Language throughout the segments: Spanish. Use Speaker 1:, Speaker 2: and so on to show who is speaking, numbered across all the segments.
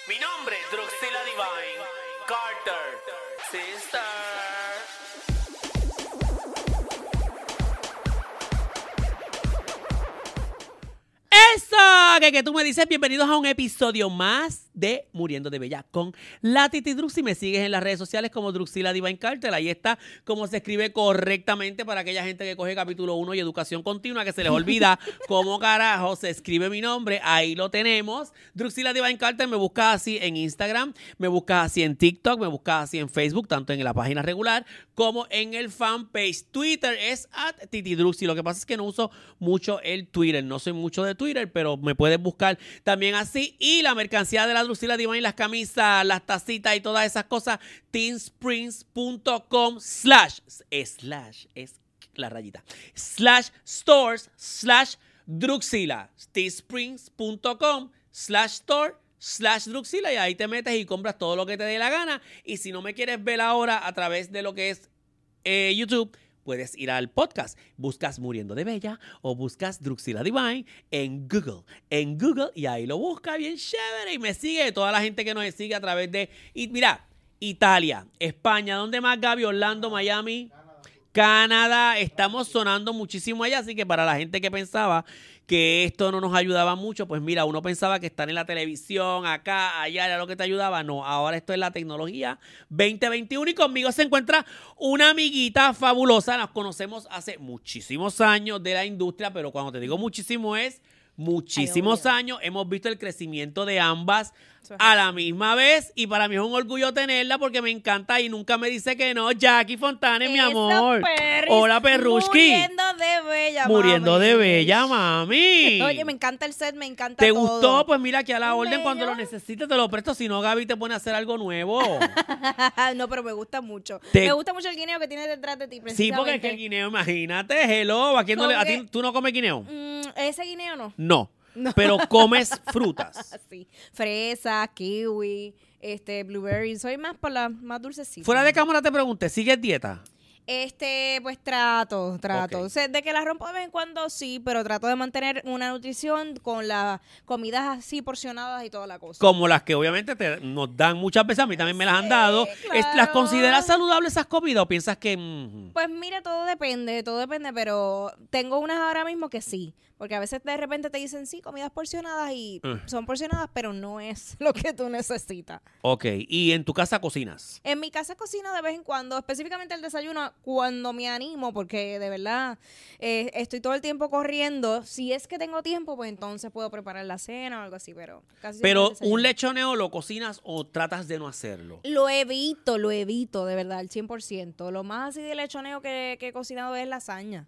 Speaker 1: Mi nombre es Druxila Divine Carter, sister.
Speaker 2: ¡Eso! Que tú me dices, bienvenidos a un episodio más de Muriendo de Bella con la Titi Drux. Si me sigues en las redes sociales como Druxila Divine Carter, ahí está cómo se escribe correctamente para aquella gente que coge capítulo 1 y educación continua, que se les olvida cómo carajo se escribe mi nombre. Ahí lo tenemos. Druxila Divine Carter, me buscas así en Instagram, me buscas así en TikTok, me buscas así en Facebook, tanto en la página regular como en el fanpage. Twitter es @TitiDrux. Y lo que pasa es que no uso mucho el Twitter, no soy mucho de Twitter, pero me puedes buscar también así. Y la mercancía de la Druxila Divine, las camisas, las tacitas y todas esas cosas, teensprings.com / es la rayita, /stores /Druxila, teensprings.com /store /Druxila, y ahí te metes y compras todo lo que te dé la gana. Y si no me quieres ver ahora a través de lo que es YouTube, puedes ir al podcast, buscas Muriendo de Bella o buscas Druxila Divine en Google, y ahí lo busca bien chévere y me sigue. Toda la gente que nos sigue a través de, y mira, Italia, España, ¿dónde más, Gaby? Orlando, Miami, Canadá, estamos sonando muchísimo allá, así que para la gente que pensaba que esto no nos ayudaba mucho, pues mira, uno pensaba que estar en la televisión, acá, allá, era lo que te ayudaba. No, ahora esto es la tecnología 2021 y conmigo se encuentra una amiguita fabulosa. Nos conocemos hace muchísimos años de la industria, pero cuando te digo muchísimo es muchísimos años. Hemos visto el crecimiento de ambas a la misma vez y para mí es un orgullo tenerla porque me encanta y nunca me dice que no. Jackie Fontane, mi amor. Hola, Perrushki.
Speaker 3: Muriendo de bella,
Speaker 2: mami.
Speaker 3: Oye, me encanta el set, me encanta
Speaker 2: ¿Te
Speaker 3: todo.
Speaker 2: gustó? Pues mira, aquí a la orden,
Speaker 3: Bello.
Speaker 2: cuando lo necesites te lo presto. Si no, Gaby te pone a hacer algo nuevo.
Speaker 3: No, pero me gusta mucho.
Speaker 2: Te-
Speaker 3: Me gusta mucho el guineo que tienes detrás de ti,
Speaker 2: Sí,
Speaker 3: precisamente.
Speaker 2: porque es que el guineo, imagínate, hello. ¿A quién no le, a ti, tú no comes guineo?
Speaker 3: Ese guineo no.
Speaker 2: No.
Speaker 3: No.
Speaker 2: Pero comes frutas.
Speaker 3: Sí. Fresa, kiwi, blueberry. Soy más por la más dulcecita.
Speaker 2: Fuera de cámara te pregunté, ¿sigues dieta?
Speaker 3: Pues trato.
Speaker 2: Ok.
Speaker 3: O sea, de que la rompo de vez en cuando, sí, pero trato de mantener una nutrición con las comidas así porcionadas y toda la cosa.
Speaker 2: Como las que obviamente nos dan muchas veces, a mí también me las han dado.
Speaker 3: claro.
Speaker 2: ¿Las consideras saludables esas comidas o piensas que...?
Speaker 3: Pues mira, todo depende, pero tengo unas ahora mismo que sí, porque a veces de repente te dicen sí, comidas porcionadas y son porcionadas, pero no es lo que tú necesitas.
Speaker 2: Ok, ¿y en tu casa cocinas?
Speaker 3: En mi casa cocino de vez en cuando, específicamente el desayuno, cuando me animo, porque de verdad estoy todo el tiempo corriendo. Si es que tengo tiempo, pues entonces puedo preparar la cena o algo así, pero casi siempre el
Speaker 2: Pero
Speaker 3: desayuno.
Speaker 2: ¿un lechoneo lo cocinas o tratas de no hacerlo?
Speaker 3: Lo evito, de verdad, al 100%. Lo más así de lechoneo que he cocinado es lasaña.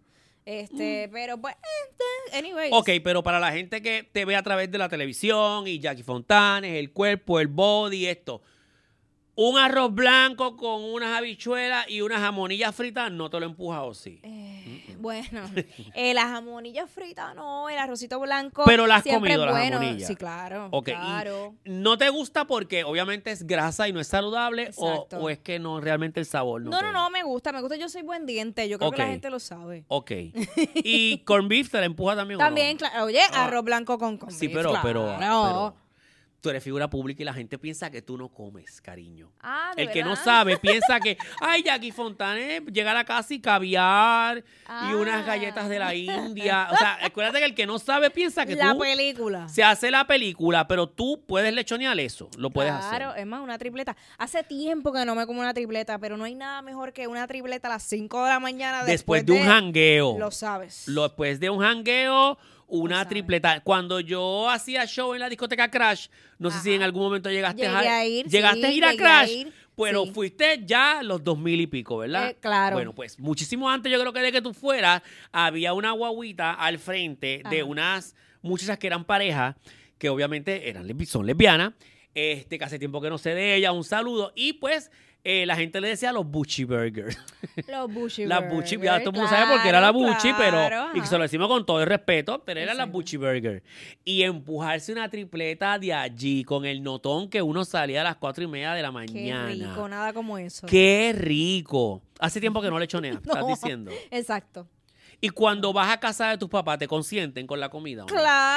Speaker 3: Pero pues, anyways.
Speaker 2: Ok, pero para la gente que te ve a través de la televisión y Jackie Fontanes, el cuerpo, el body, esto, un arroz blanco con unas habichuelas y unas jamonillas fritas, ¿no te lo empuja o sí?
Speaker 3: Bueno, las jamonillas fritas no, el arrocito blanco.
Speaker 2: Pero las has
Speaker 3: siempre
Speaker 2: comido,
Speaker 3: es
Speaker 2: las
Speaker 3: bueno.
Speaker 2: jamonillas.
Speaker 3: Sí, claro.
Speaker 2: Ok,
Speaker 3: claro.
Speaker 2: ¿y no te gusta porque obviamente es grasa y no es saludable
Speaker 3: Exacto.
Speaker 2: o es que no realmente el sabor
Speaker 3: No, me gusta, yo soy buen diente, yo creo que la
Speaker 2: Ok.
Speaker 3: gente lo sabe.
Speaker 2: Ok. ¿Y corned beef te la empuja también o
Speaker 3: También,
Speaker 2: no?
Speaker 3: claro, oye,
Speaker 2: Ah.
Speaker 3: arroz blanco con
Speaker 2: Sí,
Speaker 3: beef,
Speaker 2: pero
Speaker 3: claro.
Speaker 2: tú eres figura pública y la gente piensa que tú no comes, cariño.
Speaker 3: Ah, ¿de
Speaker 2: El que no
Speaker 3: verdad?
Speaker 2: sabe piensa que, ay, Jackie Fontane llega a la casa y caviar y unas galletas de la India. O sea, acuérdate que el que no sabe piensa que
Speaker 3: La
Speaker 2: tú
Speaker 3: película.
Speaker 2: se hace la película, pero tú puedes lechonear eso, lo puedes
Speaker 3: Claro,
Speaker 2: hacer.
Speaker 3: es más, una tripleta. Hace tiempo que no me como una tripleta, pero no hay nada mejor que una tripleta a las 5 de la mañana
Speaker 2: Después de un jangueo.
Speaker 3: Lo sabes.
Speaker 2: Después de un jangueo, una
Speaker 3: sabes.
Speaker 2: tripleta. Cuando yo hacía show en la discoteca Crash, no sé si en algún momento llegaste
Speaker 3: Llegué a ir,
Speaker 2: llegaste
Speaker 3: sí,
Speaker 2: a ir a
Speaker 3: llegué
Speaker 2: Crash,
Speaker 3: a ir,
Speaker 2: pero
Speaker 3: sí.
Speaker 2: fuiste ya los 2000 y pico, ¿verdad?
Speaker 3: Claro.
Speaker 2: Bueno, pues muchísimo antes, yo creo que de que tú fueras, había una guaguita al frente de
Speaker 3: Ajá.
Speaker 2: unas muchachas que eran pareja, que obviamente son lesbianas, que hace tiempo que no sé de ella, un saludo, y pues la gente le decía los Bucci Burgers.
Speaker 3: Los Bucci
Speaker 2: Las
Speaker 3: Burgers,
Speaker 2: Bucci, ya todo el mundo sabe por qué era la Bucci,
Speaker 3: claro,
Speaker 2: y que se lo decimos con todo el respeto, pero eran las
Speaker 3: Exacto.
Speaker 2: Bucci Burger. Y empujarse una tripleta de allí con el notón que uno salía a las 4:30 de la
Speaker 3: Qué
Speaker 2: mañana.
Speaker 3: rico, nada como eso.
Speaker 2: ¡Qué rico! Hace tiempo que no lechoneas, estás
Speaker 3: No,
Speaker 2: diciendo.
Speaker 3: Exacto.
Speaker 2: Y cuando vas a casa de tus papás, ¿te consienten con la comida? ¿o no?
Speaker 3: Claro,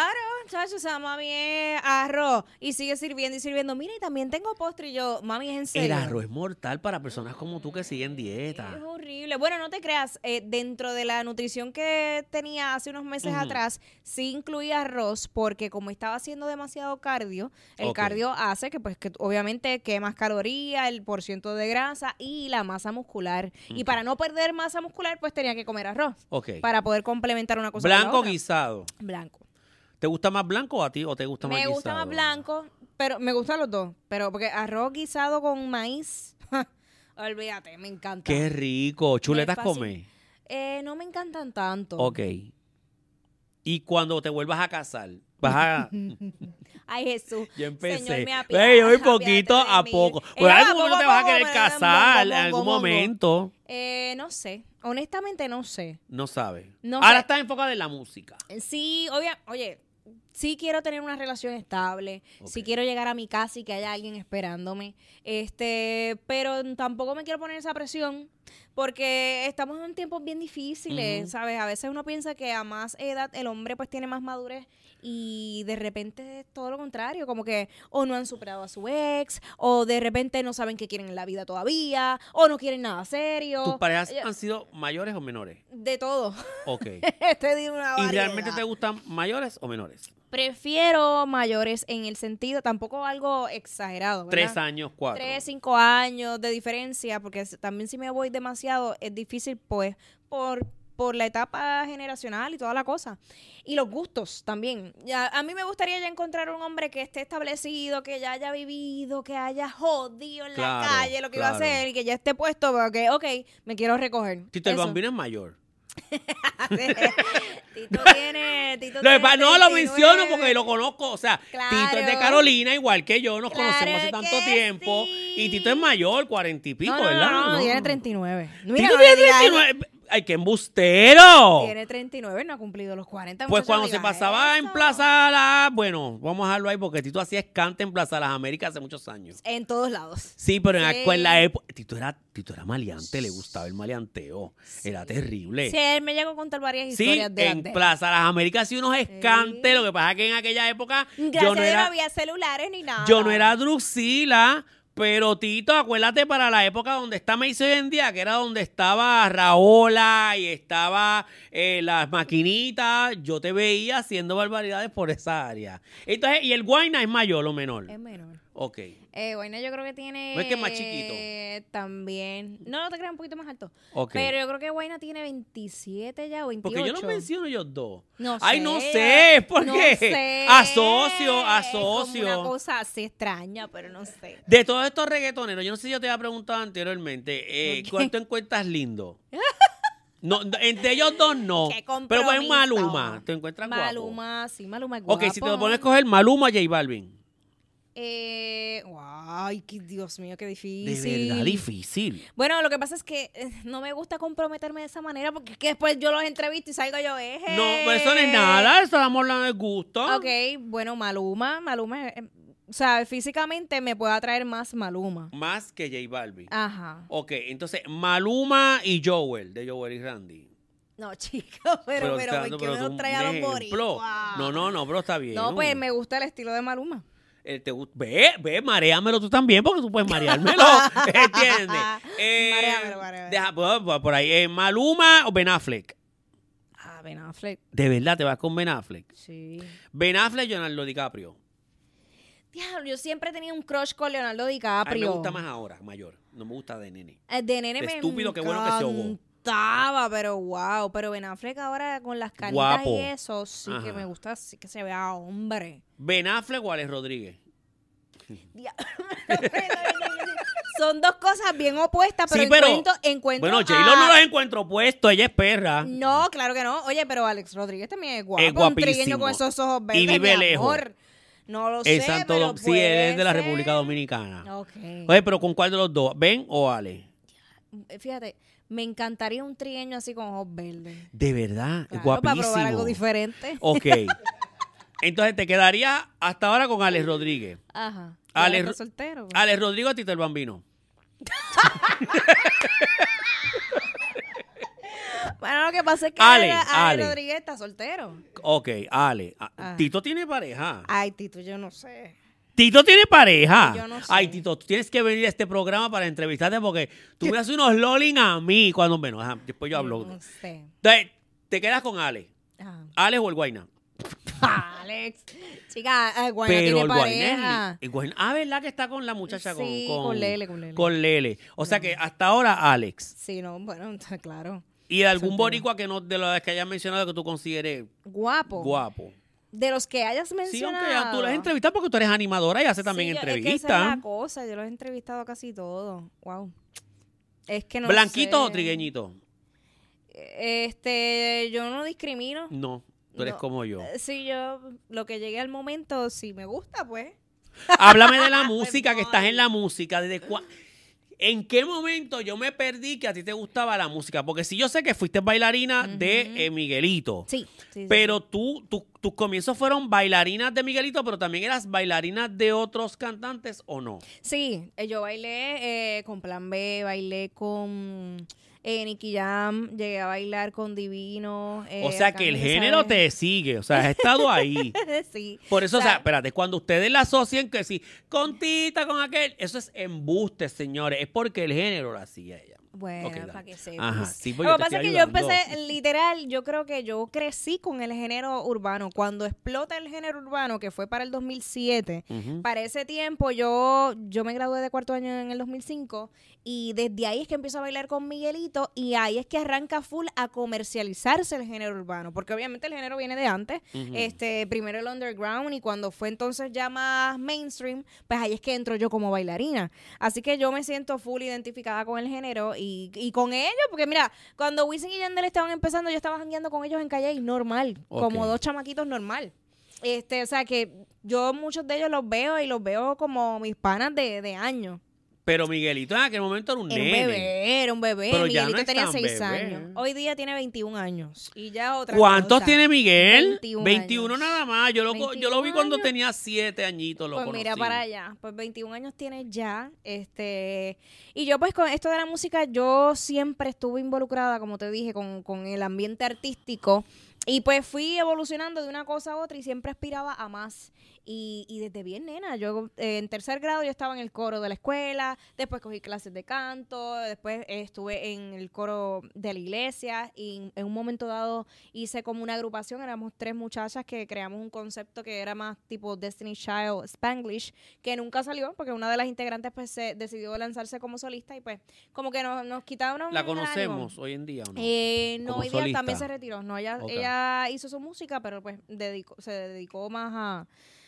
Speaker 3: chacho, o sea, mami es arroz y sigue sirviendo y sirviendo. Mira, y también tengo postre. Y yo, mami, es en
Speaker 2: El
Speaker 3: serio.
Speaker 2: arroz es mortal para personas como tú que siguen
Speaker 3: Es
Speaker 2: dieta.
Speaker 3: horrible. Bueno, no te creas, dentro de la nutrición que tenía hace unos meses
Speaker 2: Ujú.
Speaker 3: atrás, sí incluía arroz porque como estaba haciendo demasiado cardio, el
Speaker 2: Ok.
Speaker 3: cardio hace que pues que obviamente quemas calorías, el porciento de grasa y la masa muscular. Y para no perder masa muscular, pues tenía que comer arroz
Speaker 2: Ok.
Speaker 3: para poder complementar una cosa con la
Speaker 2: Blanco
Speaker 3: otra.
Speaker 2: guisado.
Speaker 3: Blanco.
Speaker 2: ¿Te gusta más blanco a ti o te gusta más
Speaker 3: Me
Speaker 2: guisado?
Speaker 3: gusta más blanco, pero me gustan los dos. Pero porque arroz guisado con maíz, olvídate, me encanta.
Speaker 2: Qué rico. ¿Chuletas
Speaker 3: fascina.
Speaker 2: comes?
Speaker 3: No me encantan tanto.
Speaker 2: Ok. Y cuando te vuelvas a casar, vas a...
Speaker 3: Ay, Jesús.
Speaker 2: Yo empecé.
Speaker 3: Señor, me
Speaker 2: Ve, yo voy
Speaker 3: apiádate
Speaker 2: poquito
Speaker 3: de
Speaker 2: a
Speaker 3: mí.
Speaker 2: poco. Pues en algún momento te vas a querer
Speaker 3: poco,
Speaker 2: casar, en
Speaker 3: bongo,
Speaker 2: algún
Speaker 3: bongo.
Speaker 2: momento.
Speaker 3: No sé. Honestamente, no sé.
Speaker 2: No sabes.
Speaker 3: No
Speaker 2: Ahora
Speaker 3: sé.
Speaker 2: estás enfocada en la música.
Speaker 3: Sí, oye, sí quiero tener una relación estable, sí
Speaker 2: Ok.
Speaker 3: quiero llegar a mi casa y que haya alguien esperándome, pero tampoco me quiero poner esa presión porque estamos en tiempos bien difíciles,
Speaker 2: Ujú.
Speaker 3: ¿sabes? A veces uno piensa que a más edad el hombre pues tiene más madurez y de repente es todo lo contrario, como que o no han superado a su ex, o de repente no saben qué quieren en la vida todavía, o no quieren nada serio.
Speaker 2: ¿Tus parejas
Speaker 3: Oye,
Speaker 2: han sido mayores o menores?
Speaker 3: de todo.
Speaker 2: Ok.
Speaker 3: Te digo una
Speaker 2: ¿Y
Speaker 3: variedad.
Speaker 2: realmente te gustan mayores o menores?
Speaker 3: Prefiero mayores en el sentido, tampoco algo exagerado, ¿verdad?
Speaker 2: 3 años, 4.
Speaker 3: 3, 5 años de diferencia, porque también si me voy demasiado es difícil, pues, por la etapa generacional y toda la cosa. Y los gustos también. Ya, a mí me gustaría ya encontrar un hombre que esté establecido, que ya haya vivido, que haya jodido en
Speaker 2: Claro,
Speaker 3: la calle lo que iba a
Speaker 2: claro.
Speaker 3: hacer y que ya esté puesto, porque, ok, me quiero recoger.
Speaker 2: Tito el
Speaker 3: Eso.
Speaker 2: Bambino es mayor.
Speaker 3: Tito
Speaker 2: No,
Speaker 3: tiene
Speaker 2: no lo
Speaker 3: 39.
Speaker 2: menciono porque lo conozco. O sea,
Speaker 3: Claro.
Speaker 2: Tito es de Carolina, igual que yo. Nos
Speaker 3: Claro
Speaker 2: conocemos hace tanto
Speaker 3: que
Speaker 2: tiempo.
Speaker 3: sí.
Speaker 2: Y Tito es mayor, 40 y pico,
Speaker 3: No,
Speaker 2: ¿verdad?
Speaker 3: no, tiene 39. Mira,
Speaker 2: Tito
Speaker 3: no le
Speaker 2: tiene
Speaker 3: digas
Speaker 2: 39. ¡Ay, qué embustero!
Speaker 3: Tiene 39, no ha cumplido los 40.
Speaker 2: Pues
Speaker 3: muchacho,
Speaker 2: cuando
Speaker 3: no
Speaker 2: se
Speaker 3: digas
Speaker 2: pasaba en
Speaker 3: eso.
Speaker 2: Plaza Las... Bueno, vamos a dejarlo ahí porque Tito hacía escante en Plaza Las Américas hace muchos años.
Speaker 3: En todos lados.
Speaker 2: Sí, pero
Speaker 3: Sí.
Speaker 2: en la época... Tito era maleante, le gustaba el maleanteo. Era terrible.
Speaker 3: Sí, él me llegó a contar varias
Speaker 2: Sí,
Speaker 3: historias de
Speaker 2: en Plaza Las Américas sí unos escantes. Lo que pasa es que en aquella época
Speaker 3: Gracias
Speaker 2: yo
Speaker 3: a
Speaker 2: no
Speaker 3: Dios no
Speaker 2: era...
Speaker 3: había celulares ni nada.
Speaker 2: Yo no era Druxila, pero Tito, acuérdate para la época donde está Macy hoy en día, que era donde estaba Raola y estaba las maquinitas, yo te veía haciendo barbaridades por esa área. Entonces, ¿y el Guayna es mayor o menor?
Speaker 3: Es menor.
Speaker 2: Ok.
Speaker 3: Bueno, yo creo que tiene...
Speaker 2: ¿No es que es más chiquito?
Speaker 3: También. No te creas, un poquito más alto.
Speaker 2: Ok.
Speaker 3: Pero yo creo que Guayna tiene 27 ya o 28.
Speaker 2: Porque yo no menciono ellos dos.
Speaker 3: No
Speaker 2: Ay,
Speaker 3: sé,
Speaker 2: no sé, ¿por
Speaker 3: no
Speaker 2: qué?
Speaker 3: sé.
Speaker 2: Asocio.
Speaker 3: Es como una cosa así extraña, pero no sé.
Speaker 2: De todos estos reggaetoneros, yo no sé si yo te había preguntado anteriormente,
Speaker 3: Ok.
Speaker 2: ¿cuál tú encuentras lindo? No, entre ellos dos no.
Speaker 3: Qué
Speaker 2: Pero con
Speaker 3: compromiso.
Speaker 2: Maluma, ¿te encuentras guapo?
Speaker 3: Maluma, sí, Maluma es
Speaker 2: Ok,
Speaker 3: guapo.
Speaker 2: si te lo pones a escoger Maluma, J Balvin.
Speaker 3: Ay, Dios mío, qué
Speaker 2: De
Speaker 3: difícil.
Speaker 2: verdad difícil.
Speaker 3: Bueno, lo que pasa es que no me gusta comprometerme de esa manera porque es que después yo los entrevisto y salgo yo,
Speaker 2: No, pues eso no es nada, eso estamos hablando de gusto.
Speaker 3: Ok, bueno, Maluma, o sea, físicamente me puede atraer más Maluma.
Speaker 2: Más que J Balvin.
Speaker 3: Ajá.
Speaker 2: Ok, entonces Maluma y Joel, de Joel y Randy.
Speaker 3: No, chico, pero
Speaker 2: está
Speaker 3: ¿por
Speaker 2: dando-
Speaker 3: qué me
Speaker 2: tú
Speaker 3: lo trae a los
Speaker 2: un ejemplo.
Speaker 3: boricuas?
Speaker 2: No, pero está bien.
Speaker 3: No, pues me gusta el estilo de Maluma.
Speaker 2: Ve, mareámelo tú también, porque tú puedes mareármelo. ¿Entiendes?
Speaker 3: Maréamelo.
Speaker 2: Por ahí. Maluma o Ben Affleck.
Speaker 3: Ah, Ben Affleck,
Speaker 2: De verdad, te vas con Ben Affleck.
Speaker 3: sí.
Speaker 2: Ben Affleck, Leonardo DiCaprio.
Speaker 3: Diablo, yo siempre he tenido un crush con Leonardo
Speaker 2: A mí
Speaker 3: DiCaprio.
Speaker 2: me gusta más ahora, mayor. No me gusta de nene.
Speaker 3: De nene
Speaker 2: De
Speaker 3: me
Speaker 2: estúpido, qué bueno que se ahogó.
Speaker 3: encantaba, pero wow. Pero Ben Affleck ahora con las canitas
Speaker 2: Guapo.
Speaker 3: y eso, sí que
Speaker 2: Ajá.
Speaker 3: me gusta, sí que se vea hombre.
Speaker 2: Ben Affleck o Alex Rodríguez.
Speaker 3: Dia- Son dos cosas bien opuestas, pero,
Speaker 2: Sí, pero-
Speaker 3: encuentro
Speaker 2: Bueno, J-Lo no los encuentro opuestos, ella es perra.
Speaker 3: No, claro que no. Oye, pero Alex Rodríguez también es guapo.
Speaker 2: Es
Speaker 3: Un
Speaker 2: guapísimo.
Speaker 3: trigueño con esos ojos verdes,
Speaker 2: Y vive
Speaker 3: mi
Speaker 2: lejos.
Speaker 3: amor. No lo
Speaker 2: En
Speaker 3: sé,
Speaker 2: Santo
Speaker 3: pero
Speaker 2: Domingo. Sí, él es de la
Speaker 3: puede
Speaker 2: República
Speaker 3: ser.
Speaker 2: Dominicana.
Speaker 3: Ok.
Speaker 2: Oye, pero ¿con cuál de los dos? ¿Ben o Ale?
Speaker 3: Fíjate, me encantaría un trigueño así con ojos verdes.
Speaker 2: De verdad, es
Speaker 3: Claro,
Speaker 2: guapísimo.
Speaker 3: para probar algo diferente.
Speaker 2: Ok. Entonces te quedaría hasta ahora con Alex Rodríguez.
Speaker 3: Ajá.
Speaker 2: Ale-
Speaker 3: ¿Ya está soltero?
Speaker 2: Alex Rodríguez o Tito el Bambino.
Speaker 3: Bueno, lo que pasa es que
Speaker 2: Ale,
Speaker 3: Ale Rodríguez está soltero.
Speaker 2: Ok, Ale.
Speaker 3: Ah.
Speaker 2: Tito tiene pareja.
Speaker 3: Ay, Tito, yo no sé.
Speaker 2: Tito tiene pareja.
Speaker 3: Yo no sé.
Speaker 2: Ay, Tito, tú tienes que venir a este programa para entrevistarte porque tú me haces unos loling a mí cuando menos. Ajá, después yo hablo.
Speaker 3: No sé.
Speaker 2: Entonces, te quedas con Ale.
Speaker 3: Ajá.
Speaker 2: Alex o el Guayna.
Speaker 3: Alex. Chica, Guayna
Speaker 2: Pero
Speaker 3: tiene
Speaker 2: el
Speaker 3: pareja.
Speaker 2: Guayna, ¿verdad que está con la muchacha?
Speaker 3: Sí, con Lele.
Speaker 2: Con Lele. O sea que hasta ahora Alex.
Speaker 3: Sí, no, bueno, claro.
Speaker 2: ¿Y algún
Speaker 3: Soltero.
Speaker 2: boricua que no de los que hayas mencionado que tú consideres
Speaker 3: Guapo.
Speaker 2: guapo?
Speaker 3: De los que hayas
Speaker 2: Sí,
Speaker 3: mencionado.
Speaker 2: aunque ya tú las entrevistas porque tú eres animadora y haces también
Speaker 3: Sí,
Speaker 2: entrevistas.
Speaker 3: Es que esa es la cosa, yo los he entrevistado casi todos. Wow. Es que no
Speaker 2: ¿Blanquito
Speaker 3: sé.
Speaker 2: o trigueñito?
Speaker 3: Yo no discrimino.
Speaker 2: No, tú eres
Speaker 3: No.
Speaker 2: como yo.
Speaker 3: Sí, yo, lo que llegue al momento, si me gusta, pues.
Speaker 2: Háblame de la música, que estás en la música. ¿En qué momento yo me perdí que a ti te gustaba la música? Porque sí, yo sé que fuiste bailarina de Miguelito.
Speaker 3: Sí, sí.
Speaker 2: Pero tus comienzos fueron bailarinas de Miguelito, pero también eras bailarinas de otros cantantes, ¿o no?
Speaker 3: Sí, yo bailé con Plan B, bailé con Nicky Jam, llegué a bailar con Divino.
Speaker 2: O sea que el
Speaker 3: Arcángel
Speaker 2: género
Speaker 3: Isabel.
Speaker 2: te sigue, o sea, has estado ahí.
Speaker 3: Sí.
Speaker 2: Por eso,
Speaker 3: O
Speaker 2: o
Speaker 3: sea,
Speaker 2: sea, espérate, cuando ustedes la asocian que sí, con Tita, con aquel, eso es embuste, señores. Es porque el género la hacía ella.
Speaker 3: Bueno,
Speaker 2: Ok, dale.
Speaker 3: para que sepas.
Speaker 2: Ajá, sí, pues
Speaker 3: Lo
Speaker 2: yo
Speaker 3: que
Speaker 2: te
Speaker 3: pasa es
Speaker 2: estoy
Speaker 3: que yo
Speaker 2: ayudando.
Speaker 3: empecé, literal, yo creo que yo crecí con el género urbano. Cuando explota el género urbano, que fue para el 2007,
Speaker 2: Ujú.
Speaker 3: para ese tiempo yo me gradué de cuarto año en el 2005 y desde ahí es que empiezo a bailar con Miguelito y ahí es que arranca full a comercializarse el género urbano, porque obviamente el género viene de antes,
Speaker 2: Ujú.
Speaker 3: primero el underground y cuando fue entonces ya más mainstream, pues ahí es que entro yo como bailarina. Así que yo me siento full identificada con el género y con ellos, porque mira, cuando Wisin y Yandel estaban empezando, yo estaba jangueando con ellos en Calle y normal,
Speaker 2: Ok.
Speaker 3: como dos chamaquitos normal. O sea que yo muchos de ellos los veo y los veo como mis panas de años.
Speaker 2: Pero Miguelito en aquel momento era un nene.
Speaker 3: Era un bebé.
Speaker 2: Pero ya
Speaker 3: Miguelito
Speaker 2: no es
Speaker 3: tenía
Speaker 2: tan
Speaker 3: 6
Speaker 2: bebé.
Speaker 3: años. Hoy día tiene 21 años. Y ya otra
Speaker 2: ¿Cuántos
Speaker 3: cosa.
Speaker 2: tiene Miguel?
Speaker 3: 21
Speaker 2: 21
Speaker 3: años.
Speaker 2: nada más. Yo lo vi
Speaker 3: 21
Speaker 2: cuando
Speaker 3: años.
Speaker 2: tenía 7 añitos, lo
Speaker 3: Pues
Speaker 2: conocí.
Speaker 3: mira para allá, pues 21 años tiene ya, y yo pues con esto de la música, yo siempre estuve involucrada, como te dije, con el ambiente artístico, y pues fui evolucionando de una cosa a otra y siempre aspiraba a más. Y desde bien nena, yo en tercer grado yo estaba en el coro de la escuela, después cogí clases de canto, después estuve en el coro de la iglesia y en un momento dado hice como una agrupación, éramos 3 muchachas que creamos un concepto que era más tipo Destiny Child Spanglish, que nunca salió porque una de las integrantes pues decidió lanzarse como solista y pues como que nos quitaron
Speaker 2: ¿La
Speaker 3: el ánimo.
Speaker 2: conocemos hoy en día o no?
Speaker 3: No,
Speaker 2: Como
Speaker 3: hoy día
Speaker 2: solista.
Speaker 3: también se retiró. No,
Speaker 2: Ok.
Speaker 3: ella hizo su música, pero pues se dedicó más a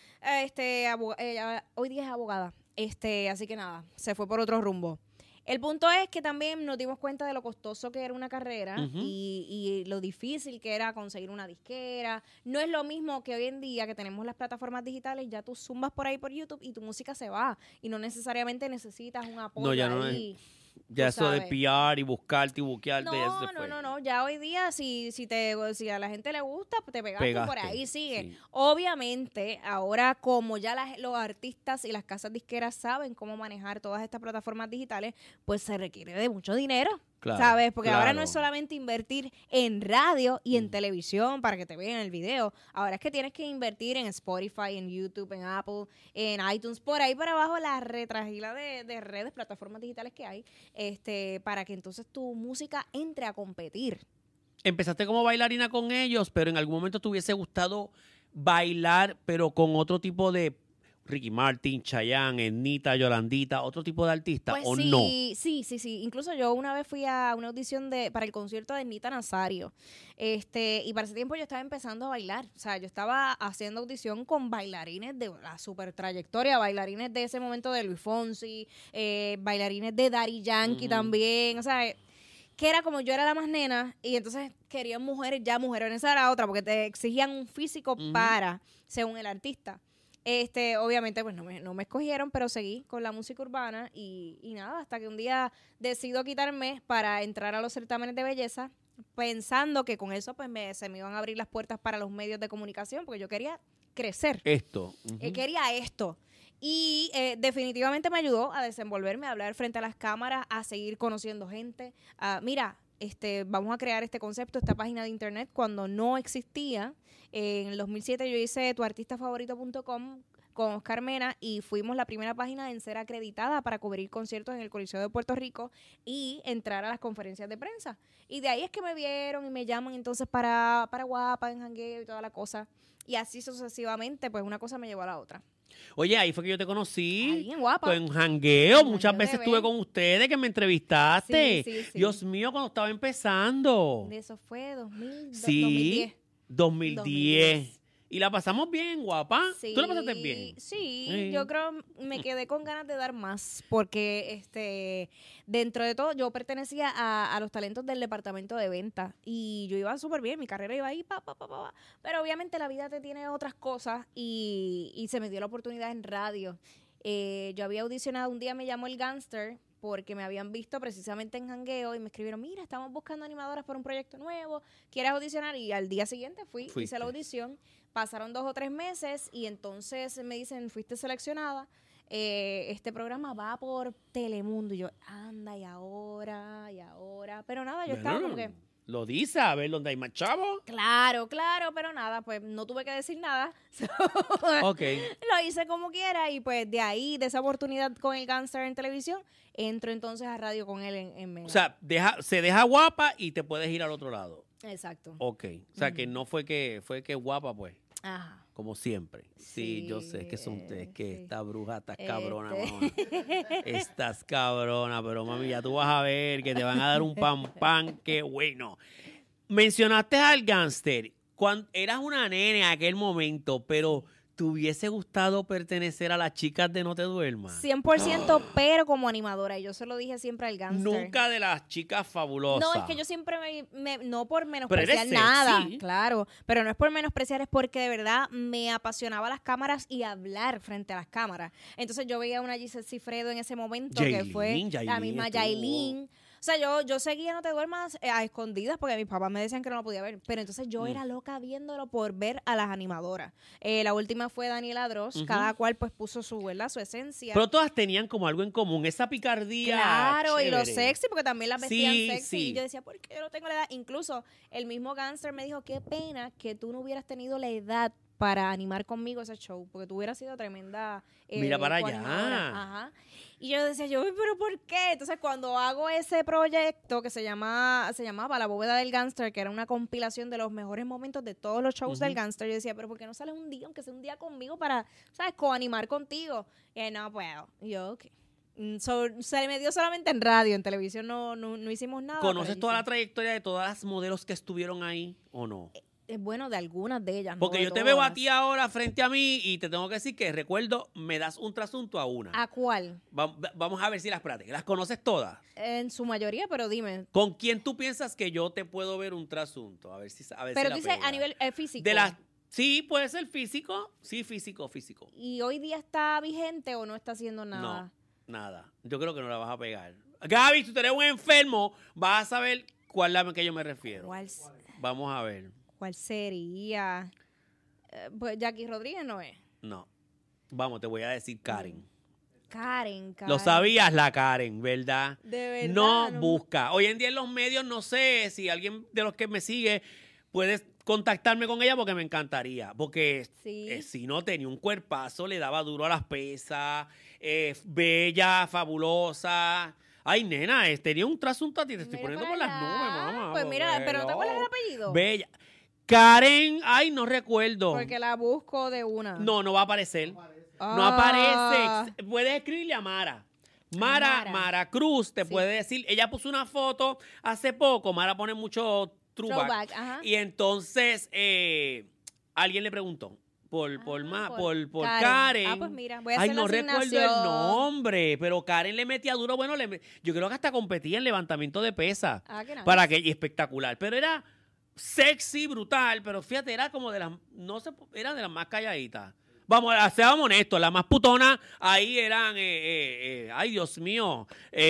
Speaker 3: hoy día es abogada. Así que nada, se fue por otro rumbo. El punto es que también nos dimos cuenta de lo costoso que era una carrera
Speaker 2: Ujú.
Speaker 3: y lo difícil que era conseguir una disquera. No es lo mismo que hoy en día que tenemos las plataformas digitales, ya tú zumbas por ahí por YouTube y tu música se va. Y no necesariamente necesitas un apoyo
Speaker 2: No, ya no
Speaker 3: ahí.
Speaker 2: Ya
Speaker 3: tú
Speaker 2: eso de
Speaker 3: sabes.
Speaker 2: PR y buscarte y buquearte, ya se fue.
Speaker 3: No. Ya hoy día, si a la gente le gusta, pues te pegaste, por
Speaker 2: Pegaste,
Speaker 3: ahí sigue.
Speaker 2: sí.
Speaker 3: Obviamente, ahora como ya los artistas y las casas disqueras saben cómo manejar todas estas plataformas digitales, pues se requiere de mucho dinero.
Speaker 2: Claro,
Speaker 3: ¿Sabes? Porque ahora no
Speaker 2: claro.
Speaker 3: es solamente invertir en radio y en televisión para que te vean el video. Ahora es que tienes que invertir en Spotify, en YouTube, en Apple, en iTunes, por ahí para abajo la retragila de redes, plataformas digitales que hay, para que entonces tu música entre a competir.
Speaker 2: Empezaste como bailarina con ellos, pero en algún momento te hubiese gustado bailar, pero con otro tipo de Ricky Martin, Chayanne, Ennita, Yolandita, otro tipo de artista,
Speaker 3: Pues
Speaker 2: ¿o
Speaker 3: sí,
Speaker 2: no?
Speaker 3: sí. Incluso yo una vez fui a una audición para el concierto de Ennita Nazario. Y para ese tiempo yo estaba empezando a bailar. O sea, yo estaba haciendo audición con bailarines de la super trayectoria, bailarines de ese momento de Luis Fonsi, bailarines de Daddy Yankee también. O sea, que era como yo era la más nena y entonces querían mujeres, esa era la otra, porque te exigían un físico para, según el artista. Obviamente pues no me escogieron, pero seguí con la música urbana y nada, hasta que un día decido quitarme para entrar a los certámenes de belleza, pensando que con eso pues se me iban a abrir las puertas para los medios de comunicación, porque yo quería crecer.
Speaker 2: Esto. Ujú.
Speaker 3: Quería esto. Y definitivamente me ayudó a desenvolverme, a hablar frente a las cámaras, a seguir conociendo gente. Mira, vamos a crear este concepto, esta página de internet cuando no existía. En el 2007 yo hice tuartistafavorito.com con Oscar Mena y fuimos la primera página en ser acreditada para cubrir conciertos en el Coliseo de Puerto Rico y entrar a las conferencias de prensa. Y de ahí es que me vieron y me llaman entonces para Guapa, en jangueo y toda la cosa. Y así sucesivamente, pues una cosa me llevó a la otra.
Speaker 2: Oye, ahí fue que yo te conocí.
Speaker 3: Ahí en Guapa.
Speaker 2: En jangueo.
Speaker 3: En
Speaker 2: Muchas
Speaker 3: Jangueo
Speaker 2: veces
Speaker 3: TV.
Speaker 2: estuve con ustedes que me entrevistaste.
Speaker 3: Sí, sí, sí.
Speaker 2: Dios mío, cuando estaba empezando.
Speaker 3: De eso fue 2000,
Speaker 2: Sí,
Speaker 3: 2010.
Speaker 2: 2010. Y la pasamos bien, Guapa.
Speaker 3: Sí,
Speaker 2: ¿Tú la pasaste bien?
Speaker 3: Sí,
Speaker 2: Sí.
Speaker 3: yo creo me quedé con ganas de dar más porque dentro de todo yo pertenecía a los talentos del departamento de venta y yo iba súper bien, mi carrera iba ahí, pero obviamente la vida te tiene otras cosas y se me dio la oportunidad en radio. Yo había audicionado, un día me llamó el Gangster porque me habían visto precisamente en jangueo y me escribieron, mira, estamos buscando animadoras para un proyecto nuevo, ¿quieres audicionar? Y al día siguiente
Speaker 2: Fuiste.
Speaker 3: hice la audición. Pasaron 2 o 3 meses y entonces me dicen, fuiste seleccionada, este programa va por Telemundo. Y yo, anda, y ahora. Pero nada, yo estaba como que,
Speaker 2: Lo dice, a ver dónde hay más chavos.
Speaker 3: claro, pero nada, pues no tuve que decir nada.
Speaker 2: Ok.
Speaker 3: Lo hice como quiera y pues de ahí, de esa oportunidad con el Gangster en televisión, entro entonces a radio con él en Mega.
Speaker 2: O sea, se deja Guapa y te puedes ir al otro lado.
Speaker 3: Exacto.
Speaker 2: Ok. O sea, que no fue que Guapa, pues.
Speaker 3: Ajá.
Speaker 2: Como siempre. Sí, yo sé
Speaker 3: Sí,
Speaker 2: que son ustedes, que
Speaker 3: sí.
Speaker 2: esta bruja está cabrona,
Speaker 3: Este.
Speaker 2: mamá. Estás cabrona, pero mami, ya tú vas a ver que te van a dar un pan, qué bueno. Mencionaste al Gangster. Cuando eras una nene en aquel momento, pero ¿te hubiese gustado pertenecer a las chicas de No Te Duermas?
Speaker 3: 100%, pero como animadora. Y yo se lo dije siempre al Gangster.
Speaker 2: Nunca de las chicas fabulosas.
Speaker 3: No, es que yo siempre no por
Speaker 2: Pero
Speaker 3: menospreciar
Speaker 2: eres
Speaker 3: nada,
Speaker 2: sexy.
Speaker 3: claro, pero no es por menospreciar, es porque de verdad me apasionaba las cámaras y hablar frente a las cámaras. Entonces yo veía a una Giselle Cifredo en ese momento que fue la
Speaker 2: Yailin
Speaker 3: misma
Speaker 2: estuvo.
Speaker 3: Yailin. O sea, yo seguía No Te Duermas a escondidas porque mis papás me decían que no lo podía ver. Pero entonces yo era loca viéndolo por ver a las animadoras. La última fue Daniela Dross.
Speaker 2: Ujú.
Speaker 3: Cada cual pues puso su, ¿verdad? Su esencia.
Speaker 2: Pero todas tenían como algo en común, esa picardía.
Speaker 3: Claro, y lo
Speaker 2: chévere.
Speaker 3: sexy, porque también las vestían
Speaker 2: Sí,
Speaker 3: sexy.
Speaker 2: sí.
Speaker 3: Y yo decía, ¿por qué yo no tengo la edad? Incluso el mismo Gangster me dijo, qué pena que tú no hubieras tenido la edad para animar conmigo ese show, porque tú hubieras sido tremenda.
Speaker 2: Mira para allá.
Speaker 3: coanimadora". Ajá. Y yo decía, ¿pero por qué? Entonces, cuando hago ese proyecto que se llamaba La Bóveda del Gangster, que era una compilación de los mejores momentos de todos los shows del Gangster, yo decía, ¿pero por qué no sales un día, aunque sea un día conmigo, para, ¿sabes?, coanimar contigo? Y no puedo. Y yo, ok. Se me dio solamente en radio, en televisión no hicimos nada.
Speaker 2: ¿Conoces
Speaker 3: pero
Speaker 2: toda la
Speaker 3: hice-
Speaker 2: trayectoria de todas las modelos que estuvieron ahí o no?
Speaker 3: Bueno, de algunas de ellas.
Speaker 2: Porque
Speaker 3: no de
Speaker 2: yo te veo a
Speaker 3: todas.
Speaker 2: ti ahora frente a mí y te tengo que decir que recuerdo, me das un trasunto a una.
Speaker 3: ¿A cuál?
Speaker 2: Vamos a ver si las prácticas. ¿Las conoces todas?
Speaker 3: En su mayoría, pero dime.
Speaker 2: ¿Con quién tú piensas que yo te puedo ver un trasunto? A ver si
Speaker 3: Pero
Speaker 2: la
Speaker 3: dice a
Speaker 2: pegas.
Speaker 3: nivel físico.
Speaker 2: De las Sí, puede ser físico. Sí, físico.
Speaker 3: ¿Y hoy día está vigente o no está haciendo nada?
Speaker 2: No, nada. Yo creo que no la vas a pegar. Gaby, si tú eres un enfermo, vas a saber cuál es la que yo me refiero. Vamos a ver.
Speaker 3: ¿Cuál sería? Pues Jackie Rodríguez no es.
Speaker 2: No. Vamos, te voy a decir Karen.
Speaker 3: Karen.
Speaker 2: Lo sabías, la Karen, ¿verdad?
Speaker 3: De verdad.
Speaker 2: No busca. Hoy en día en los medios no sé si alguien de los que me sigue puedes contactarme con ella porque me encantaría. Porque
Speaker 3: Sí.
Speaker 2: si no tenía un cuerpazo, le daba duro a las pesas, bella, fabulosa. Ay, nena, tenía un trasunto a ti, te estoy
Speaker 3: Mira
Speaker 2: poniendo
Speaker 3: para
Speaker 2: por las
Speaker 3: allá.
Speaker 2: nubes, mamá.
Speaker 3: Pues mira,
Speaker 2: porque
Speaker 3: pero ¿no te
Speaker 2: no.
Speaker 3: acuerdas el apellido?
Speaker 2: Bella. Karen, ay, no recuerdo.
Speaker 3: Porque la busco de una.
Speaker 2: No va a aparecer. No
Speaker 3: Ah.
Speaker 2: aparece. Puedes escribirle a Mara. Mara Cruz te
Speaker 3: Sí.
Speaker 2: puede decir. Ella puso una foto hace poco. Mara pone mucho throwback.
Speaker 3: Ajá.
Speaker 2: Y entonces alguien le preguntó por Karen.
Speaker 3: Ah, pues mira, voy a
Speaker 2: Ay,
Speaker 3: hacer
Speaker 2: no
Speaker 3: la
Speaker 2: recuerdo el
Speaker 3: asignación.
Speaker 2: nombre, pero Karen le metía duro. Bueno, yo creo que hasta competía en levantamiento de pesa.
Speaker 3: Ah, qué nice.
Speaker 2: Para que, y espectacular. Pero era sexy, brutal, pero fíjate, era como de las, no sé, era de las más calladitas. Seamos honestos, las más putonas ahí eran, ay Dios mío,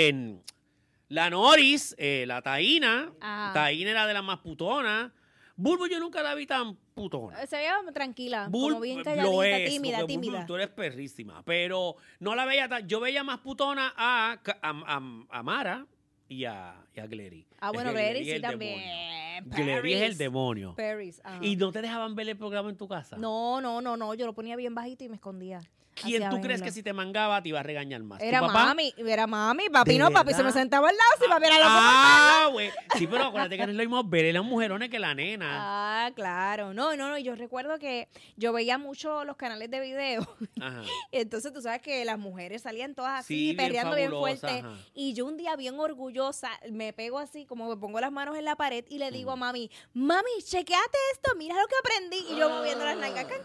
Speaker 2: la Noris, la Taína.
Speaker 3: Ajá.
Speaker 2: Taína era de las más putonas. Bulbo yo nunca la vi tan putona.
Speaker 3: Se veía tranquila,
Speaker 2: Bulbo
Speaker 3: como bien
Speaker 2: lo
Speaker 3: calladita,
Speaker 2: es,
Speaker 3: tímida,
Speaker 2: porque Bulbo,
Speaker 3: tímida.
Speaker 2: tú eres perrísima, pero no la veía tan, yo veía más putona a Mara, y a Glary.
Speaker 3: Ah, bueno,
Speaker 2: Es que
Speaker 3: Glary
Speaker 2: es
Speaker 3: sí
Speaker 2: el
Speaker 3: también.
Speaker 2: demonio. Glary es el demonio.
Speaker 3: Paris, ajá.
Speaker 2: ¿Y no te dejaban ver el programa en tu casa?
Speaker 3: No, yo lo ponía bien bajito y me escondía.
Speaker 2: ¿Quién
Speaker 3: Hacia
Speaker 2: tú crees
Speaker 3: verlo.
Speaker 2: que si te mangaba te iba a regañar más? ¿Tu
Speaker 3: Era
Speaker 2: papá?
Speaker 3: mami, papi
Speaker 2: ¿De
Speaker 3: no, papi se me
Speaker 2: verdad?
Speaker 3: sentaba al lado, si papi era loco.
Speaker 2: Ah, güey. Sí, pero acuérdate que no es lo mismo ver a las mujerones que la nena.
Speaker 3: Ah, claro. No, yo recuerdo que yo veía mucho los canales de video.
Speaker 2: Ajá.
Speaker 3: Entonces tú sabes que las mujeres salían todas así,
Speaker 2: Sí, bien
Speaker 3: perreando bien
Speaker 2: fabulosas,
Speaker 3: fuerte.
Speaker 2: ajá.
Speaker 3: Y yo un día bien orgullosa, me pego así, como me pongo las manos en la pared y le digo a mami, chequeate esto, mira lo que aprendí. Y yo moviendo las nalgas, can.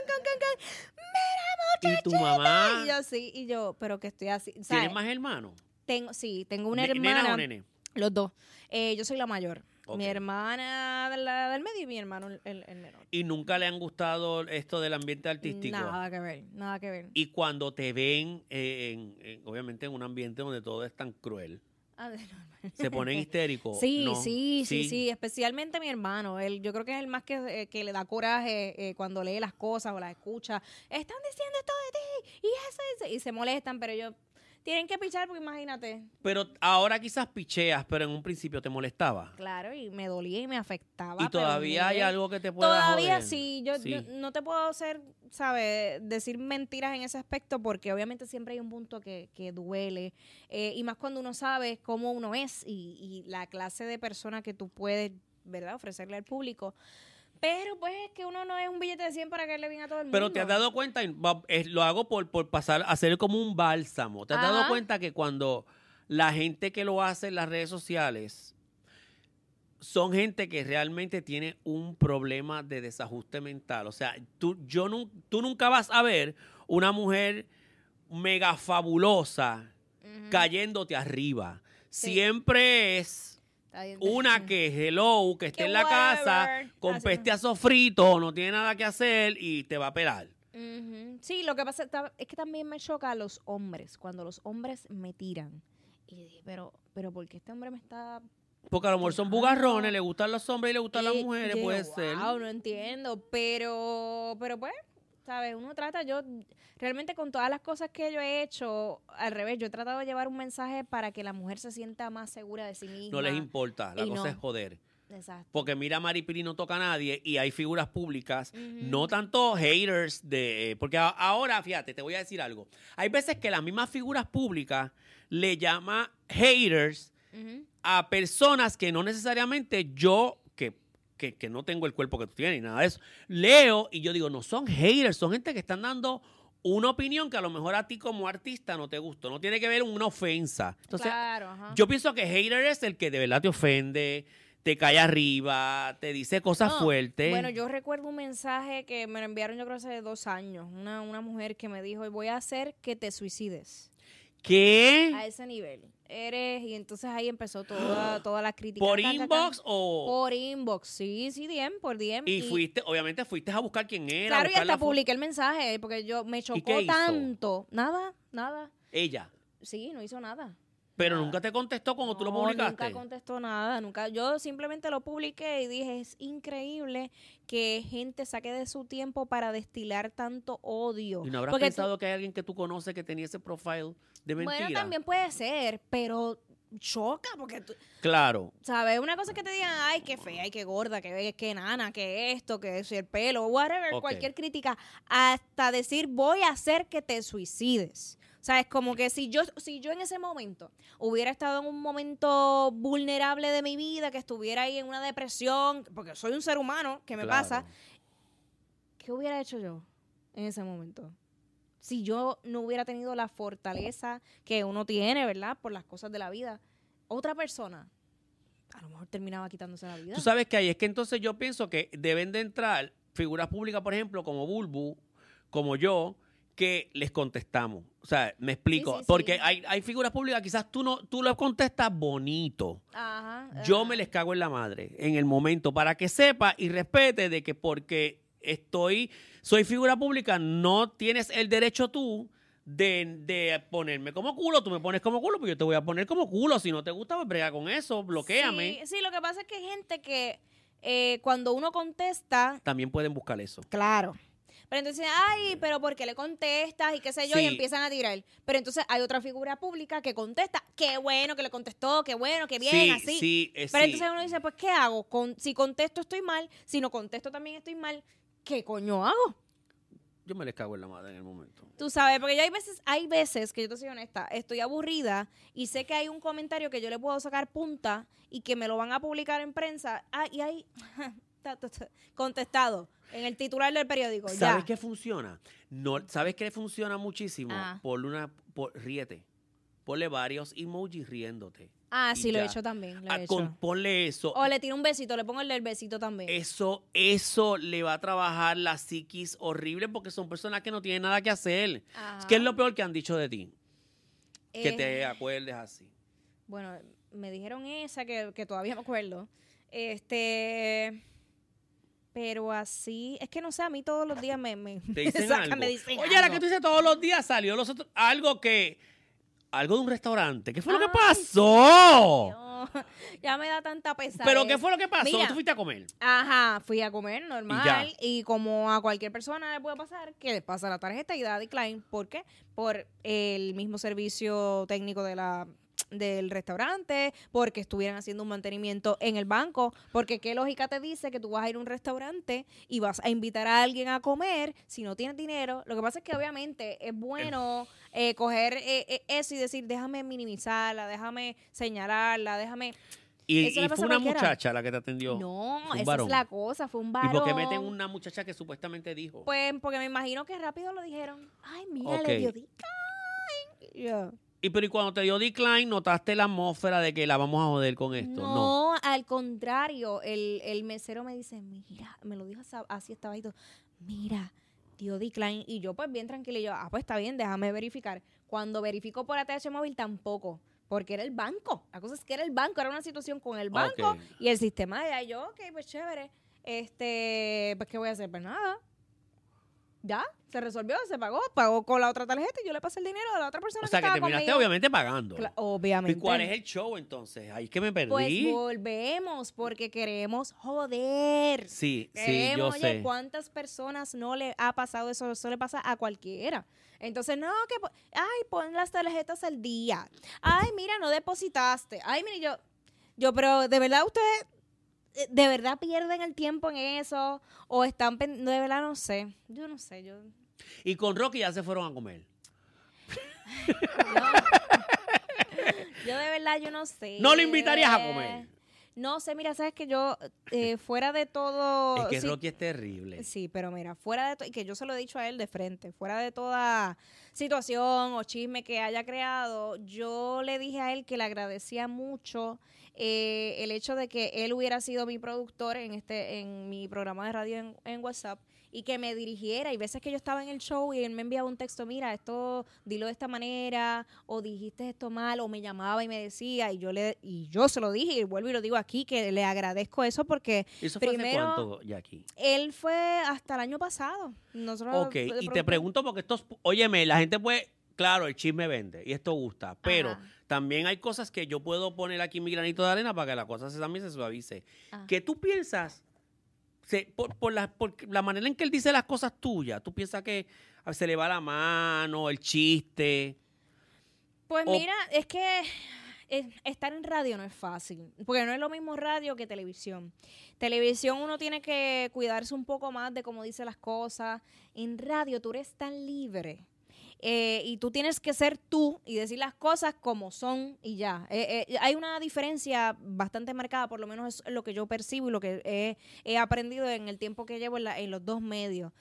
Speaker 2: ¿Y tu mamá?
Speaker 3: Y yo sí, pero que estoy así. ¿sabes?
Speaker 2: ¿Tienes más hermanos?
Speaker 3: Tengo una hermana.
Speaker 2: ¿Nena o nene?
Speaker 3: Los dos. Yo soy la mayor.
Speaker 2: Ok.
Speaker 3: Mi hermana la del medio y mi hermano el menor.
Speaker 2: ¿Y nunca le han gustado esto del ambiente artístico?
Speaker 3: Nada que ver.
Speaker 2: Y cuando te ven, obviamente en un ambiente donde todo es tan cruel,
Speaker 3: A ver,
Speaker 2: se ponen histéricos.
Speaker 3: Sí,
Speaker 2: ¿no?
Speaker 3: sí, especialmente mi hermano. Yo creo que es el más que le da coraje cuando lee las cosas o las escucha. Están diciendo esto de ti y eso, y se molestan, pero ellos tienen que pichar porque imagínate.
Speaker 2: Pero ahora quizás picheas, pero en un principio te molestaba.
Speaker 3: Claro, y me dolía y me afectaba.
Speaker 2: ¿Y
Speaker 3: pero
Speaker 2: todavía hay
Speaker 3: mire,
Speaker 2: algo que te pueda
Speaker 3: Todavía
Speaker 2: joder?
Speaker 3: sí, yo no te puedo hacer, ¿sabes? Decir mentiras en ese aspecto porque obviamente siempre hay un punto que duele y más cuando uno sabe cómo uno es y la clase de persona que tú puedes, ¿verdad? Ofrecerle al público. Pero pues es que uno no es un billete de 100 para caerle bien a todo el mundo.
Speaker 2: Pero te has dado cuenta, lo hago por pasar, hacer como un bálsamo. ¿Te has dado
Speaker 3: Ajá.
Speaker 2: cuenta que cuando la gente que lo hace en las redes sociales son gente que realmente tiene un problema de desajuste mental? O sea, tú nunca vas a ver una mujer mega fabulosa
Speaker 3: Ujú.
Speaker 2: cayéndote arriba.
Speaker 3: Sí.
Speaker 2: Siempre es
Speaker 3: Está bien.
Speaker 2: una que que esté
Speaker 3: Que
Speaker 2: en la casa
Speaker 3: whatever.
Speaker 2: con
Speaker 3: Así
Speaker 2: peste a sofrito, no tiene nada que hacer y te va a pelar.
Speaker 3: Ujú. Sí, lo que pasa es que también me choca a los hombres, cuando los hombres me tiran. Y dije, pero ¿por qué este hombre me está...?
Speaker 2: Porque a lo mejor son
Speaker 3: Claro.
Speaker 2: bugarrones, le gustan los hombres y le gustan las
Speaker 3: Y
Speaker 2: mujeres,
Speaker 3: yo
Speaker 2: puede
Speaker 3: digo,
Speaker 2: ser.
Speaker 3: wow, no entiendo, pero pues, ¿sabes? Uno trata, yo realmente con todas las cosas que yo he hecho, al revés, yo he tratado de llevar un mensaje para que la mujer se sienta más segura de sí misma.
Speaker 2: No les importa, la
Speaker 3: Y
Speaker 2: cosa
Speaker 3: no.
Speaker 2: es joder.
Speaker 3: Exacto.
Speaker 2: Porque mira, Maripili no toca a nadie y hay figuras públicas,
Speaker 3: Ujú.
Speaker 2: no tanto haters porque ahora, fíjate, te voy a decir algo. Hay veces que las mismas figuras públicas le llama haters
Speaker 3: Ujú.
Speaker 2: a personas que no necesariamente yo, que no tengo el cuerpo que tú tienes y nada de eso, leo y yo digo, no son haters, son gente que están dando una opinión que a lo mejor a ti como artista no te gustó, no tiene que ver una ofensa. Entonces,
Speaker 3: Claro, ajá.
Speaker 2: yo pienso que hater es el que de verdad te ofende, te cae arriba, te dice cosas
Speaker 3: No,
Speaker 2: fuertes.
Speaker 3: Bueno, yo recuerdo un mensaje que me lo enviaron yo creo hace 2 años, una mujer que me dijo, voy a hacer que te suicides.
Speaker 2: ¿Qué?
Speaker 3: A ese nivel. Y entonces ahí empezó toda la crítica.
Speaker 2: ¿Por
Speaker 3: Can, can,
Speaker 2: inbox
Speaker 3: can.
Speaker 2: o...?
Speaker 3: Por inbox, sí, DM, por DM.
Speaker 2: Y obviamente fuiste a buscar quién era.
Speaker 3: Claro, y
Speaker 2: buscar la
Speaker 3: hasta
Speaker 2: foto.
Speaker 3: publiqué el mensaje, porque yo me
Speaker 2: qué
Speaker 3: chocó
Speaker 2: hizo?
Speaker 3: tanto. Nada.
Speaker 2: Ella.
Speaker 3: Sí, no hizo nada.
Speaker 2: Pero
Speaker 3: Nada.
Speaker 2: nunca te contestó cuando tú lo
Speaker 3: No,
Speaker 2: publicaste.
Speaker 3: Nunca contestó nada, nunca. Yo simplemente lo publiqué y dije, es increíble que gente saque de su tiempo para destilar tanto odio.
Speaker 2: ¿Y no habrás
Speaker 3: Porque
Speaker 2: pensado que hay alguien que tú conoces que tenía ese profile de mentira?
Speaker 3: bueno, también puede ser, pero choca porque tú,
Speaker 2: Claro.
Speaker 3: ¿sabes? Una cosa es que te digan, ay, qué fea, ay, qué gorda, qué enana, qué esto, qué si el pelo, whatever,
Speaker 2: Ok.
Speaker 3: cualquier crítica, hasta decir, voy a hacer que te suicides. O sea, es como que si yo en ese momento hubiera estado en un momento vulnerable de mi vida, que estuviera ahí en una depresión, porque soy un ser humano, ¿qué me
Speaker 2: Claro.
Speaker 3: pasa? ¿Qué hubiera hecho yo en ese momento? Si yo no hubiera tenido la fortaleza que uno tiene, ¿verdad? Por las cosas de la vida. Otra persona, a lo mejor terminaba quitándose la vida.
Speaker 2: Tú sabes que ahí es que entonces yo pienso que deben de entrar figuras públicas, por ejemplo, como Bulbu, como yo, que les contestamos. O sea, me explico.
Speaker 3: Sí, sí, sí.
Speaker 2: Porque hay figuras públicas, quizás tú lo contestas bonito.
Speaker 3: Ajá.
Speaker 2: Yo
Speaker 3: ajá.
Speaker 2: me les cago en la madre en el momento para que sepa y respete de que porque soy figura pública, no tienes el derecho tú de ponerme como culo. Tú me pones como culo, pues yo te voy a poner como culo. Si no te gusta, pues brega con eso, bloquéame.
Speaker 3: Sí, lo que pasa es que hay gente que cuando uno contesta,
Speaker 2: También pueden buscar eso.
Speaker 3: claro, Pero entonces, ay, pero ¿por qué le contestas? Y qué sé yo, y
Speaker 2: Sí.
Speaker 3: empiezan a tirar. Pero entonces hay otra figura pública que contesta, qué bueno que le contestó, qué bueno, qué bien,
Speaker 2: Sí,
Speaker 3: así.
Speaker 2: sí,
Speaker 3: Pero
Speaker 2: sí.
Speaker 3: entonces uno dice, pues, ¿qué hago? Si contesto estoy mal, si no contesto también estoy mal, ¿qué coño hago?
Speaker 2: Yo me les cago en la madre en el momento.
Speaker 3: Tú sabes, porque yo hay veces que yo te soy honesta, estoy aburrida y sé que hay un comentario que yo le puedo sacar punta y que me lo van a publicar en prensa. Ah, y hay contestado en el titular del periódico.
Speaker 2: ¿Sabes
Speaker 3: ya.
Speaker 2: qué funciona? No, ¿sabes qué funciona muchísimo?
Speaker 3: Ah.
Speaker 2: Ríete. Ponle varios emojis riéndote.
Speaker 3: Ah,
Speaker 2: Y
Speaker 3: sí, lo he
Speaker 2: ya.
Speaker 3: hecho también. Lo he hecho.
Speaker 2: Ponle eso.
Speaker 3: O le tiro un besito, le pongo el del besito también.
Speaker 2: Eso le va a trabajar la psiquis horrible porque son personas que no tienen nada que hacer.
Speaker 3: Ajá.
Speaker 2: ¿Qué es lo peor que han dicho de ti? Que
Speaker 3: Eh,
Speaker 2: te acuerdes así.
Speaker 3: Bueno, me dijeron esa que todavía me acuerdo. Pero así, es que no sé, a mí todos los días me
Speaker 2: Te dicen
Speaker 3: sacan,
Speaker 2: algo.
Speaker 3: me dicen
Speaker 2: Oye, la
Speaker 3: algo.
Speaker 2: que tú dices todos los días salió algo de un restaurante. ¿Qué fue lo que
Speaker 3: Ay,
Speaker 2: pasó?
Speaker 3: No, ya me da tanta pesadez.
Speaker 2: ¿Pero qué fue lo que pasó?
Speaker 3: Mira.
Speaker 2: ¿Tú fuiste a comer?
Speaker 3: Ajá, fui a comer normal
Speaker 2: Y
Speaker 3: y como a cualquier persona le puede pasar, que le pasa la tarjeta y da decline. ¿Por qué? Por el mismo servicio técnico del restaurante, porque estuvieran haciendo un mantenimiento en el banco, porque qué lógica te dice que tú vas a ir a un restaurante y vas a invitar a alguien a comer si no tienes dinero. Lo que pasa es que obviamente es bueno coger eso y decir, déjame minimizarla, déjame señalarla, déjame...
Speaker 2: Y
Speaker 3: Eso le
Speaker 2: fue
Speaker 3: pasa a
Speaker 2: una
Speaker 3: cualquiera.
Speaker 2: muchacha la que te atendió.
Speaker 3: No,
Speaker 2: Fue un
Speaker 3: esa
Speaker 2: varón.
Speaker 3: es la cosa, fue un
Speaker 2: ¿Y
Speaker 3: varón.
Speaker 2: por qué meten una muchacha que supuestamente dijo?
Speaker 3: Pues porque me imagino que rápido lo dijeron. Ay, mira,
Speaker 2: Ok.
Speaker 3: le dio decline. Y yo,
Speaker 2: Pero ¿y cuando te dio decline, notaste la atmósfera de que la vamos a joder con esto? No.
Speaker 3: No, al contrario, el mesero me dice, mira, me lo dijo así, estaba ahí todo, mira, dio decline. Y yo pues bien tranquila, y yo, pues está bien, déjame verificar. Cuando verifico por ATH móvil tampoco, porque era el banco. La cosa es que era el banco, era una situación con el banco
Speaker 2: Ok.
Speaker 3: y el sistema de ahí. Yo, ok, pues chévere. Pues ¿qué voy a hacer? Pues nada. Ya, se resolvió, se pagó con la otra tarjeta y yo le pasé el dinero a la otra persona
Speaker 2: O sea, que
Speaker 3: estaba
Speaker 2: terminaste
Speaker 3: conmigo.
Speaker 2: obviamente pagando.
Speaker 3: Obviamente.
Speaker 2: ¿Y cuál es el show entonces? Ahí es que me perdí.
Speaker 3: Pues volvemos porque queremos joder.
Speaker 2: Sí, sí, yo
Speaker 3: Queremos, oye,
Speaker 2: sé.
Speaker 3: ¿cuántas personas no le ha pasado eso? Eso le pasa a cualquiera. Entonces, no, ay, pon las tarjetas al día. Ay, mira, no depositaste. Ay, mira, yo, pero de verdad ustedes, de verdad pierden el tiempo en eso o están, de verdad no sé. Yo no sé,
Speaker 2: Y con Rocky ya se fueron a comer.
Speaker 3: yo de verdad, yo no sé.
Speaker 2: ¿No le invitarías a comer?
Speaker 3: No sé, mira, sabes que yo, fuera de todo...
Speaker 2: Es que
Speaker 3: sí,
Speaker 2: Rocky es terrible.
Speaker 3: sí, pero mira, fuera de todo, y que yo se lo he dicho a él de frente, fuera de toda situación o chisme que haya creado, yo le dije a él que le agradecía mucho el hecho de que él hubiera sido mi productor en mi programa de radio en WhatsApp y que me dirigiera. Y veces que yo estaba en el show y él me enviaba un texto, mira, esto, dilo de esta manera, o dijiste esto mal, o me llamaba y me decía, y yo se lo dije, y vuelvo y lo digo aquí, que le agradezco eso porque
Speaker 2: ¿Eso fue
Speaker 3: primero,
Speaker 2: hace cuánto, Jackie?
Speaker 3: él fue hasta el año pasado. Nosotros
Speaker 2: Ok,
Speaker 3: de
Speaker 2: y te
Speaker 3: productor.
Speaker 2: pregunto porque óyeme, la gente puede, claro, el chisme vende y esto gusta, pero
Speaker 3: Ajá.
Speaker 2: también hay cosas que yo puedo poner aquí mi granito de arena para que la cosa también se suavice.
Speaker 3: Ah.
Speaker 2: ¿Qué tú piensas? Por la manera en que él dice las cosas tuyas, ¿tú piensas que se le va la mano, el chiste?
Speaker 3: Pues
Speaker 2: o-
Speaker 3: mira, es que estar en radio no es fácil, porque no es lo mismo radio que televisión. Televisión uno tiene que cuidarse un poco más de cómo dice las cosas. En radio tú eres tan libre. Y tú tienes que ser tú y decir las cosas como son y ya. Hay una diferencia bastante marcada, por lo menos es lo que yo percibo y lo que he aprendido en el tiempo que llevo en los dos medios.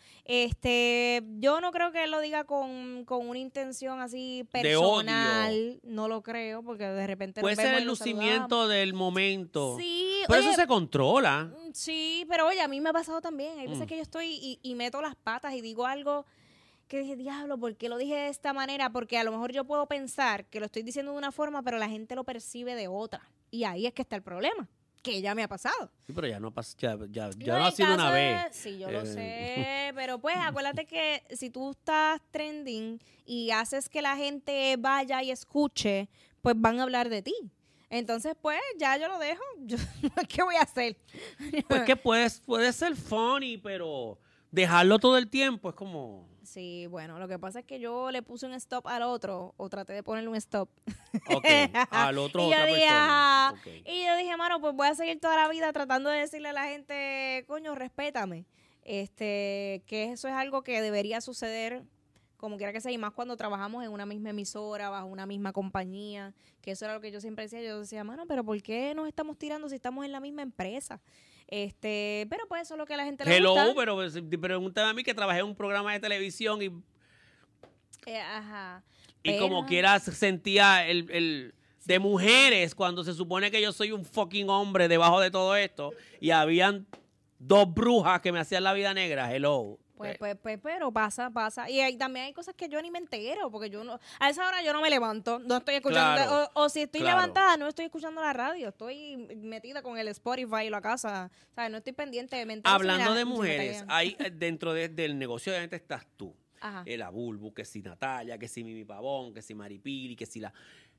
Speaker 3: Yo no creo que él lo diga con una intención así
Speaker 2: De odio.
Speaker 3: personal. No lo creo, porque de repente
Speaker 2: Puede
Speaker 3: nos
Speaker 2: ser
Speaker 3: vemos
Speaker 2: el
Speaker 3: y nos
Speaker 2: lucimiento
Speaker 3: saludamos.
Speaker 2: del momento.
Speaker 3: Sí,
Speaker 2: Pero
Speaker 3: oye,
Speaker 2: eso se controla.
Speaker 3: sí, pero oye, a mí me ha pasado también. Hay veces
Speaker 2: Mm.
Speaker 3: que yo estoy y meto las patas y digo algo que dije, diablo, ¿por qué lo dije de esta manera? Porque a lo mejor yo puedo pensar que lo estoy diciendo de una forma, pero la gente lo percibe de otra. Y ahí es que está el problema, que ya me ha pasado.
Speaker 2: Sí, pero ya no pasa, ya
Speaker 3: No,
Speaker 2: no ha
Speaker 3: el
Speaker 2: sido una
Speaker 3: caso
Speaker 2: vez.
Speaker 3: es- Sí, yo lo
Speaker 2: Eh.
Speaker 3: sé, pero pues acuérdate que si tú estás trending y haces que la gente vaya y escuche, pues van a hablar de ti. Entonces, pues, ya yo lo dejo. ¿Qué voy a hacer?
Speaker 2: Pues que puede ser funny, pero dejarlo todo el tiempo es como...
Speaker 3: Sí, bueno, lo que pasa es que yo le puse un stop al otro, o traté de ponerle un stop.
Speaker 2: Ok, al otro
Speaker 3: Y yo
Speaker 2: otra
Speaker 3: dije,
Speaker 2: persona.
Speaker 3: ajá.
Speaker 2: Ok.
Speaker 3: Y yo dije, mano, pues voy a seguir toda la vida tratando de decirle a la gente, coño, respétame. Que eso es algo que debería suceder como quiera que sea, y más cuando trabajamos en una misma emisora, bajo una misma compañía, que eso era lo que yo siempre decía. Yo decía, mano, pero ¿por qué nos estamos tirando si estamos en la misma empresa? Pero pues eso es lo que a la gente le
Speaker 2: Hello,
Speaker 3: gusta.
Speaker 2: pero pregúntame a mí que trabajé en un programa de televisión
Speaker 3: Ajá.
Speaker 2: y
Speaker 3: Pero-
Speaker 2: como quiera sentía el de mujeres cuando se supone que yo soy un fucking hombre debajo de todo esto y habían 2 brujas que me hacían la vida negra. Hello.
Speaker 3: Pero pasa. Y también hay cosas que yo ni me entero, porque yo no, a esa hora yo no me levanto, no estoy escuchando,
Speaker 2: Claro,
Speaker 3: o si estoy
Speaker 2: claro.
Speaker 3: levantada, no estoy escuchando la radio, estoy metida con el Spotify y la casa, ¿sabes? No estoy pendiente de mentir.
Speaker 2: Hablando de mujeres, hay dentro del negocio obviamente estás tú.
Speaker 3: Ajá.
Speaker 2: La Bulbu, que si Natalia, que si Mimi Pavón, que si Maripili, que si la...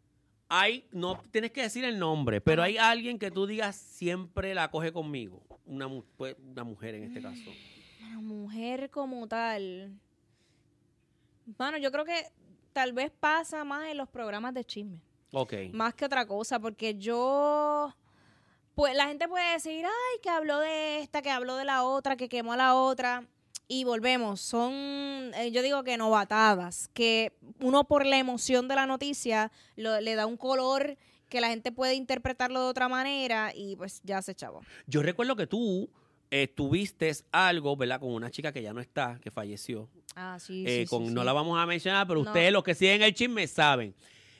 Speaker 2: no tienes que decir el nombre, pero
Speaker 3: Ajá.
Speaker 2: hay alguien que tú digas siempre la coge conmigo. Una mujer en este caso.
Speaker 3: Una mujer como tal. Bueno, yo creo que tal vez pasa más en los programas de chisme.
Speaker 2: Ok.
Speaker 3: Más que otra cosa, porque pues la gente puede decir, ay, que habló de esta, que habló de la otra, que quemó a la otra. Y volvemos, yo digo que novatadas, que uno por la emoción de la noticia le da un color que la gente puede interpretarlo de otra manera y pues ya se chavo.
Speaker 2: Yo recuerdo que tú tuviste algo, ¿verdad? Con una chica que ya no está, que falleció.
Speaker 3: Ah, sí,
Speaker 2: No la vamos a mencionar, pero
Speaker 3: No.
Speaker 2: ustedes, los que siguen el chisme, saben.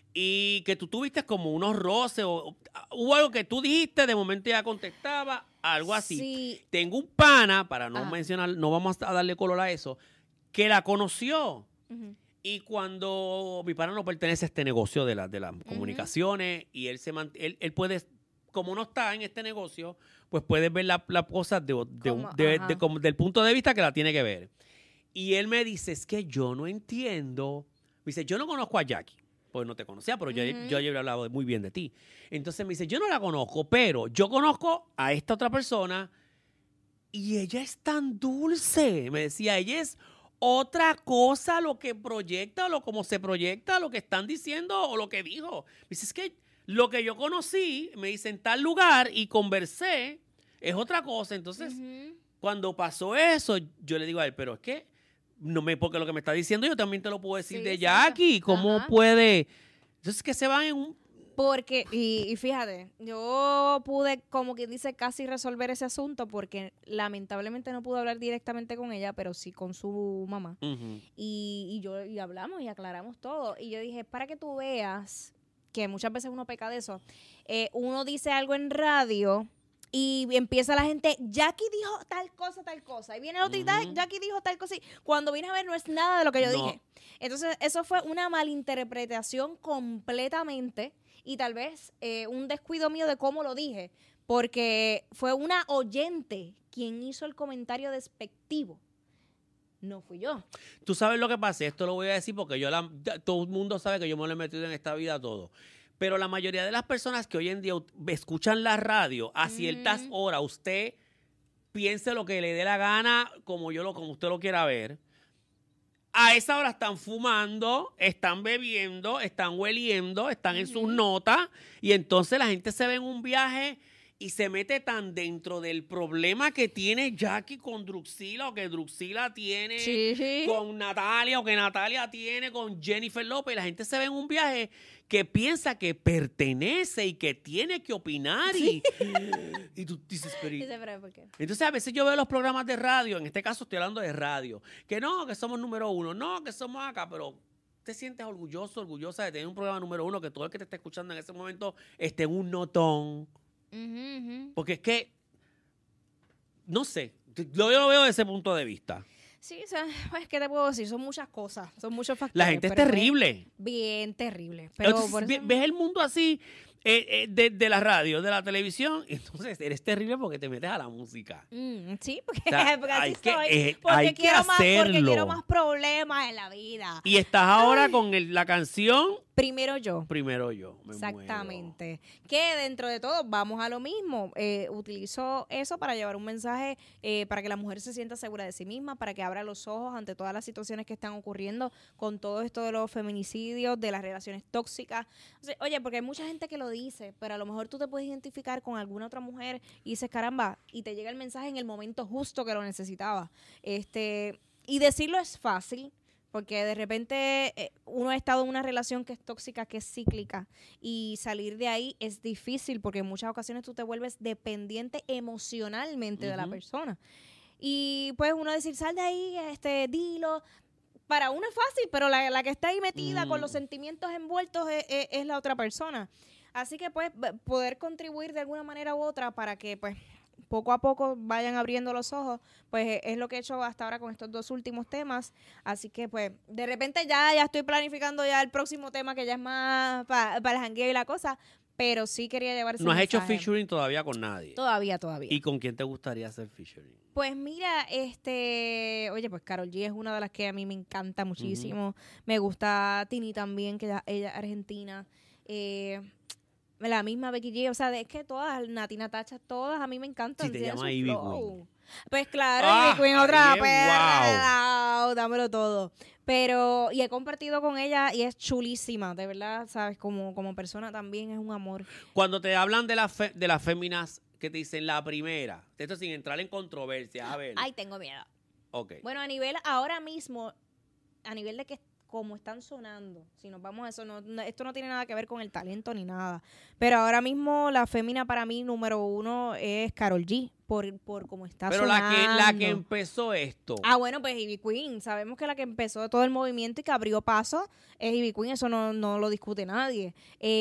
Speaker 2: Y que tú tuviste como unos roces o hubo algo que tú dijiste, de momento ya contestaba, algo así.
Speaker 3: Sí.
Speaker 2: Tengo un pana, para no
Speaker 3: Ajá.
Speaker 2: mencionar, no vamos a darle color a eso, que la conoció.
Speaker 3: Ujú.
Speaker 2: Y cuando mi pana no pertenece a este negocio de las comunicaciones y él puede, como no está en este negocio, pues puede ver la cosa
Speaker 3: Como,
Speaker 2: del punto de vista que la tiene que ver. Y él me dice, es que yo no entiendo. Me dice, yo no conozco a Jackie, pues no te conocía, pero yo había hablado muy bien de ti. Entonces me dice, yo no la conozco, pero yo conozco a esta otra persona y ella es tan dulce. Me decía, ella es otra cosa lo que proyecta, o como se proyecta, lo que están diciendo o lo que dijo. Me dice, es que lo que yo conocí, me dice, en tal lugar y conversé, es otra cosa. Entonces,
Speaker 3: Ujú.
Speaker 2: cuando pasó eso, yo le digo a él, pero es que porque lo que me está diciendo yo también te lo puedo decir
Speaker 3: Sí,
Speaker 2: de
Speaker 3: exacto.
Speaker 2: Jackie. ¿Cómo
Speaker 3: Ajá.
Speaker 2: puede? Entonces, que se van en un...
Speaker 3: Porque, y fíjate, yo pude, como quien dice, casi resolver ese asunto porque lamentablemente no pude hablar directamente con ella, pero sí con su mamá.
Speaker 2: Ujú.
Speaker 3: Y hablamos y aclaramos todo. Y yo dije, para que tú veas que muchas veces uno peca de eso, uno dice algo en radio y empieza la gente, Jackie dijo tal cosa. Y viene el otro y
Speaker 2: Ujú.
Speaker 3: Jackie dijo tal cosa. Y cuando viene a ver, no es nada de lo que yo
Speaker 2: No.
Speaker 3: dije. Entonces, eso fue una malinterpretación completamente y tal vez un descuido mío de cómo lo dije, porque fue una oyente quien hizo el comentario despectivo. No fui yo.
Speaker 2: Tú sabes lo que pasa, esto lo voy a decir porque todo el mundo sabe que yo me lo he metido en esta vida todo. Pero la mayoría de las personas que hoy en día escuchan la radio a ciertas horas, usted piense lo que le dé la gana, como usted lo quiera ver. A esa hora están fumando, están bebiendo, están hueliendo, están en sus notas y entonces la gente se ve en un viaje y se mete tan dentro del problema que tiene Jackie con Druxila o que Druxila tiene
Speaker 3: Sí.
Speaker 2: con Natalia o que Natalia tiene con Jennifer López. La gente se ve en un viaje que piensa que pertenece y que tiene que opinar y tú dices, pero
Speaker 3: Dice, pero ¿por qué?
Speaker 2: entonces a veces yo veo los programas de radio, en este caso estoy hablando de radio, que no, que somos número 1, no, que somos acá, pero te sientes orgullosa de tener un programa número 1, que todo el que te está escuchando en ese momento esté en un notón. Porque es que, no sé, yo lo veo desde ese punto de vista.
Speaker 3: Sí, o sea, pues, ¿qué te puedo decir? Son muchas cosas, son muchos factores.
Speaker 2: La gente es
Speaker 3: pero
Speaker 2: terrible.
Speaker 3: Bien terrible. Pero
Speaker 2: Entonces,
Speaker 3: por eso-
Speaker 2: ves el mundo así de la radio, de la televisión, y entonces eres terrible porque te metes a la música.
Speaker 3: Sí, porque,
Speaker 2: O sea,
Speaker 3: porque así
Speaker 2: hay que-
Speaker 3: soy. Porque
Speaker 2: hay que
Speaker 3: quiero más, porque
Speaker 2: hacerlo.
Speaker 3: quiero más problemas en la vida.
Speaker 2: Y estás ahora con la canción
Speaker 3: Primero yo.
Speaker 2: Primero yo. Me
Speaker 3: Exactamente. Que dentro de todo vamos a lo mismo. Utilizo eso para llevar un mensaje para que la mujer se sienta segura de sí misma, para que abra los ojos ante todas las situaciones que están ocurriendo con todo esto de los feminicidios, de las relaciones tóxicas. O sea, oye, porque hay mucha gente que lo dice, pero a lo mejor tú te puedes identificar con alguna otra mujer y dices, caramba, y te llega el mensaje en el momento justo que lo necesitaba. Y decirlo es fácil. Porque de repente uno ha estado en una relación que es tóxica, que es cíclica, y salir de ahí es difícil porque en muchas ocasiones tú te vuelves dependiente emocionalmente de la persona. Y pues uno decir, sal de ahí, dilo. Para uno es fácil, pero la que está ahí metida con los sentimientos envueltos es la otra persona. Así que pues poder contribuir de alguna manera u otra para que pues poco a poco vayan abriendo los ojos, pues es lo que he hecho hasta ahora con estos 2 últimos temas. Así que pues de repente ya estoy planificando ya el próximo tema que ya es más para el jangueo y la cosa, pero sí quería llevar ese
Speaker 2: No has hecho
Speaker 3: mensaje.
Speaker 2: featuring todavía con nadie.
Speaker 3: Todavía.
Speaker 2: ¿Y con quién te gustaría hacer featuring?
Speaker 3: Pues mira, oye, pues Karol G es una de las que a mí me encanta muchísimo. Me gusta Tini también, que ella es argentina. La misma Becky G, o sea, es que todas, Nati Natasha, todas a mí me encantan.
Speaker 2: Si te
Speaker 3: tienen
Speaker 2: llama
Speaker 3: su
Speaker 2: Ivy
Speaker 3: flow.
Speaker 2: Queen.
Speaker 3: Pues claro,
Speaker 2: Ah,
Speaker 3: Ivy Queen otra
Speaker 2: ahí es
Speaker 3: perra, dámelo todo. Pero, y he compartido con ella y es chulísima, de verdad, sabes, como persona también es un amor.
Speaker 2: Cuando te hablan de las féminas que te dicen la primera, esto sin entrar en controversia, a ver.
Speaker 3: Ay, tengo miedo.
Speaker 2: Ok.
Speaker 3: Bueno, a nivel, ahora mismo, a nivel de que como están sonando, si nos vamos a eso, esto no tiene nada que ver con el talento ni nada, pero ahora mismo la fémina para mí número 1 es Karol G, por cómo está
Speaker 2: Pero
Speaker 3: sonando.
Speaker 2: la que empezó esto.
Speaker 3: Ah, bueno, pues Ivy Queen, sabemos que la que empezó todo el movimiento y que abrió paso es Ivy Queen, eso no lo discute nadie.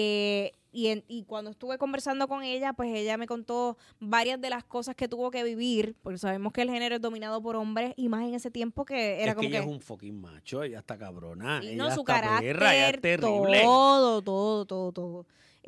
Speaker 3: Y cuando estuve conversando con ella, pues ella me contó varias de las cosas que tuvo que vivir, porque sabemos que el género es dominado por hombres, y más en ese tiempo que era
Speaker 2: es
Speaker 3: como
Speaker 2: que ella es un fucking macho, ella está cabrona,
Speaker 3: sí,
Speaker 2: ella
Speaker 3: no, su
Speaker 2: está
Speaker 3: carácter,
Speaker 2: perra, ella es terrible.
Speaker 3: todo.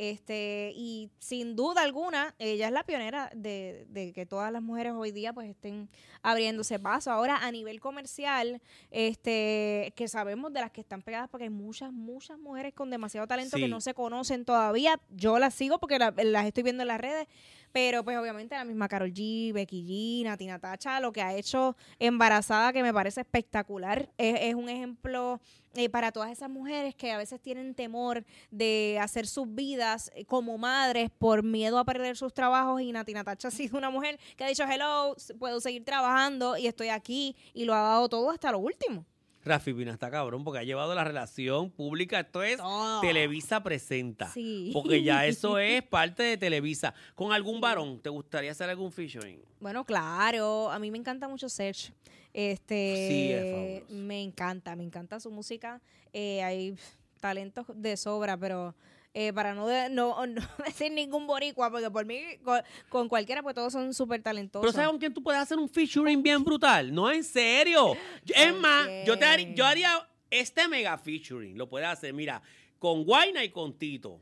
Speaker 3: Y sin duda alguna, ella es la pionera de que todas las mujeres hoy día pues estén abriéndose paso. Ahora, a nivel comercial, que sabemos de las que están pegadas, porque hay muchas mujeres con demasiado talento
Speaker 2: Sí.
Speaker 3: que no se conocen todavía. Yo las sigo porque las estoy viendo en las redes, pero pues obviamente la misma Karol G, Becky G, Nati Natasha, lo que ha hecho Embarazada, que me parece espectacular, es un ejemplo para todas esas mujeres que a veces tienen temor de hacer sus vidas como madres por miedo a perder sus trabajos, y Nati Natasha ha sido una mujer que ha dicho, hello, puedo seguir trabajando y estoy aquí, y lo ha dado todo hasta lo último.
Speaker 2: Rafi Pina está cabrón porque ha llevado la relación pública. Esto es
Speaker 3: Todo.
Speaker 2: Televisa presenta.
Speaker 3: Sí.
Speaker 2: Porque ya eso es parte de Televisa. ¿Con algún varón te gustaría hacer algún featuring?
Speaker 3: Bueno, claro, a mí me encanta mucho Serge.
Speaker 2: Sí, es fabuloso.
Speaker 3: Me encanta su música. Hay talentos de sobra, pero para no decir ningún boricua, porque por mí, con cualquiera, pues todos son súper talentosos.
Speaker 2: Pero ¿sabes con quién tú puedes hacer un featuring bien brutal? No, en serio. Es más, yo haría este mega featuring. Lo puedes hacer, mira, con Guayna y con Tito.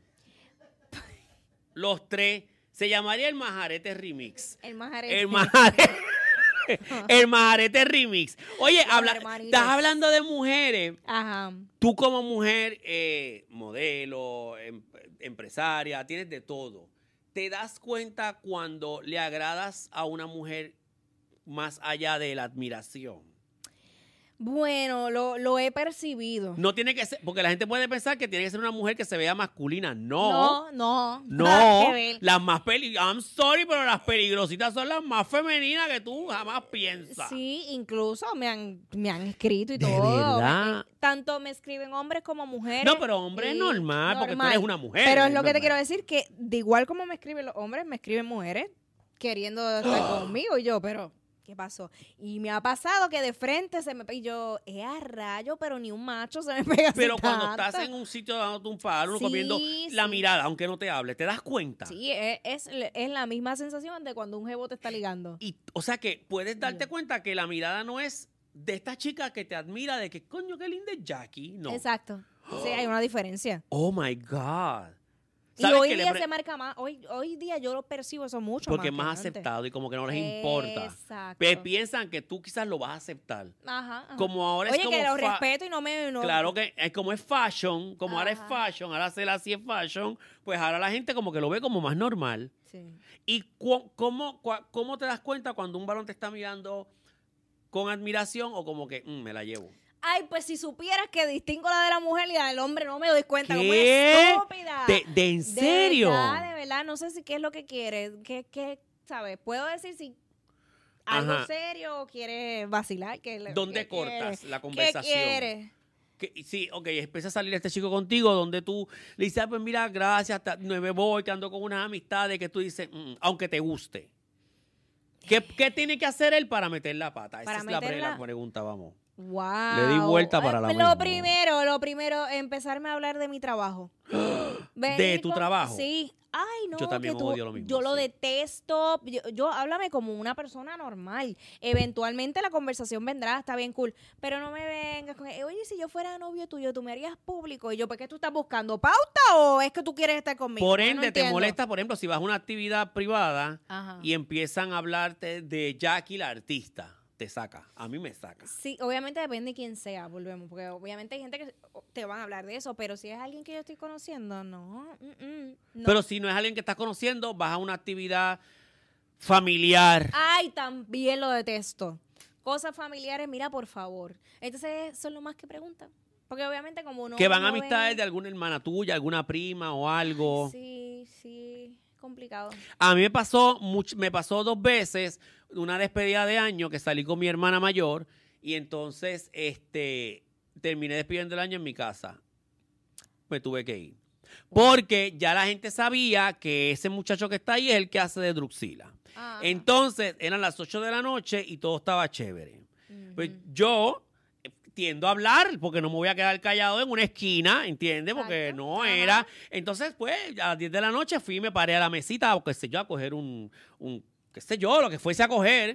Speaker 2: Los 3. Se llamaría el Majarete Remix.
Speaker 3: El Majarete.
Speaker 2: El Majarete Remix. Oye,
Speaker 3: hermanitos.
Speaker 2: estás hablando de mujeres.
Speaker 3: Ajá.
Speaker 2: Tú como mujer, modelo, empresaria, tienes de todo. ¿Te das cuenta cuando le agradas a una mujer más allá de la admiración?
Speaker 3: Bueno, lo he percibido.
Speaker 2: No tiene que ser, porque la gente puede pensar que tiene que ser una mujer que se vea masculina. No.
Speaker 3: No. Nada que ver.
Speaker 2: Las más I'm sorry, pero las peligrositas son las más femeninas que tú jamás piensas.
Speaker 3: Sí, incluso me han escrito y
Speaker 2: ¿De
Speaker 3: todo.
Speaker 2: verdad?
Speaker 3: Tanto me escriben hombres como mujeres.
Speaker 2: No, pero hombre es normal, porque tú eres una mujer.
Speaker 3: Pero es
Speaker 2: es
Speaker 3: lo que te
Speaker 2: normal.
Speaker 3: quiero decir, que de igual como me escriben los hombres, me escriben mujeres queriendo estar conmigo, y yo, pero ¿qué pasó? Y me ha pasado que de frente se me pega, y yo, a rayo, pero ni un macho se me pega así
Speaker 2: Pero cuando
Speaker 3: tanto.
Speaker 2: estás en un sitio dándote un palo, uno
Speaker 3: Sí,
Speaker 2: comiendo la
Speaker 3: sí.
Speaker 2: mirada, aunque no te hable, ¿te das cuenta?
Speaker 3: Sí, es la misma sensación de cuando un jevo te está ligando.
Speaker 2: Y, o sea que puedes darte cuenta que la mirada no es de esta chica que te admira, de que coño, qué linda es Jackie. No.
Speaker 3: Exacto. Sí, hay una diferencia.
Speaker 2: Oh my God.
Speaker 3: Y
Speaker 2: ¿Sabes
Speaker 3: hoy
Speaker 2: qué?
Speaker 3: en día se marca más. Hoy día yo lo percibo eso mucho
Speaker 2: Porque es
Speaker 3: más
Speaker 2: más
Speaker 3: que antes.
Speaker 2: aceptado y como que no les importa.
Speaker 3: Exacto.
Speaker 2: Piensan que tú quizás lo vas a aceptar.
Speaker 3: Ajá.
Speaker 2: Como ahora
Speaker 3: Oye,
Speaker 2: es como
Speaker 3: que lo respeto y no me...
Speaker 2: Claro que como es fashion, como ahora es
Speaker 3: Ajá.
Speaker 2: fashion, ahora hacer así es fashion, pues ahora la gente como que lo ve como más normal.
Speaker 3: Sí.
Speaker 2: ¿Y cómo te das cuenta cuando un varón te está mirando con admiración o como que me la llevo?
Speaker 3: Ay, pues si supieras que distingo la de la mujer y la del hombre, no me doy cuenta. Como
Speaker 2: ¿Qué?
Speaker 3: estúpida.
Speaker 2: ¿En serio?
Speaker 3: De verdad, no sé si qué es lo que quieres. ¿Qué, sabes? Puedo decir si algo
Speaker 2: Ajá.
Speaker 3: serio o quieres vacilar.
Speaker 2: ¿Dónde cortas
Speaker 3: quieres?
Speaker 2: la conversación?
Speaker 3: ¿Qué quieres?
Speaker 2: Sí, ok, empieza a salir este chico contigo donde tú le dices, pues mira, gracias, no me voy, que ando con unas amistades que tú dices, aunque te guste. ¿Qué tiene que hacer él para meter la pata? Esa
Speaker 3: Para
Speaker 2: es la
Speaker 3: meterla-
Speaker 2: pregunta, vamos.
Speaker 3: Wow.
Speaker 2: Le di vuelta para la misma.
Speaker 3: Lo primero, empezarme a hablar de mi trabajo.
Speaker 2: ¿De
Speaker 3: Venir
Speaker 2: tu trabajo?
Speaker 3: Sí. Ay, no.
Speaker 2: Yo también
Speaker 3: que tú-
Speaker 2: odio lo mismo,
Speaker 3: Yo lo
Speaker 2: sí.
Speaker 3: detesto. Háblame como una persona normal. Eventualmente la conversación vendrá, está bien cool. Pero no me vengas con, oye, si yo fuera novio tuyo, ¿tú me harías público? Y yo, ¿por qué tú estás buscando pauta o es que tú quieres estar conmigo?
Speaker 2: Por
Speaker 3: No, no
Speaker 2: ende, te
Speaker 3: entiendo.
Speaker 2: molesta, por ejemplo, si vas a una actividad privada
Speaker 3: Ajá.
Speaker 2: y empiezan a hablarte de Jackie, la artista. Te saca. A mí me saca.
Speaker 3: Sí, obviamente depende de quién sea, volvemos, porque obviamente hay gente que te van a hablar de eso, pero si es alguien que yo estoy conociendo, no.
Speaker 2: Pero si no es alguien que estás conociendo, vas a una actividad familiar.
Speaker 3: Ay, también lo detesto. Cosas familiares, mira, por favor. Entonces, son lo más que preguntan. Porque obviamente como no...
Speaker 2: que van
Speaker 3: no
Speaker 2: amistades
Speaker 3: ven-
Speaker 2: de alguna hermana tuya, alguna prima o algo.
Speaker 3: Sí, complicado.
Speaker 2: A mí me pasó 2 veces una despedida de año que salí con mi hermana mayor y entonces terminé despidiendo el año en mi casa. Me tuve que ir. Porque ya la gente sabía que ese muchacho que está ahí es el que hace de Druxila.
Speaker 3: Ah.
Speaker 2: Entonces eran las 8 de la noche y todo estaba chévere. Pues yo tiendo a hablar porque no me voy a quedar callado en una esquina, ¿entiendes? Porque
Speaker 3: Exacto.
Speaker 2: no
Speaker 3: Ajá.
Speaker 2: era. Entonces, pues, a las 10 de la noche fui y me paré a la mesita, o qué sé yo, a coger qué sé yo, lo que fuese a coger.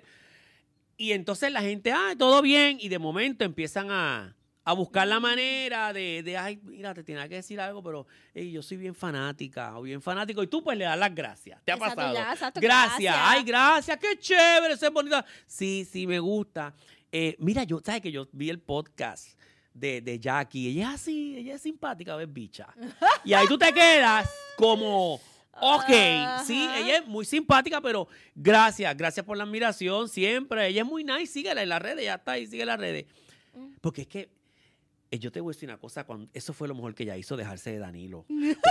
Speaker 2: Y entonces la gente, todo bien. Y de momento empiezan a buscar la manera ay, mira, te tenía que decir algo, pero yo soy bien fanática o bien fanático. Y tú, pues, le das las gracias. ¿Te ha
Speaker 3: Exacto,
Speaker 2: pasado?
Speaker 3: ya, exacto,
Speaker 2: gracias.
Speaker 3: gracias.
Speaker 2: Ay, gracias. Qué chévere, eso es bonito. Sí, me gusta. Mira, ¿sabes que yo vi el podcast de Jackie? Ella es así, ella es simpática, ves, bicha. Y ahí tú te quedas como, ok,
Speaker 3: Ajá.
Speaker 2: sí, ella es muy simpática, pero gracias por la admiración siempre. Ella es muy nice, síguela en las redes, ya está ahí, sigue en las redes. Porque es que yo te voy a decir una cosa, eso fue lo mejor que ella hizo, dejarse de Danilo.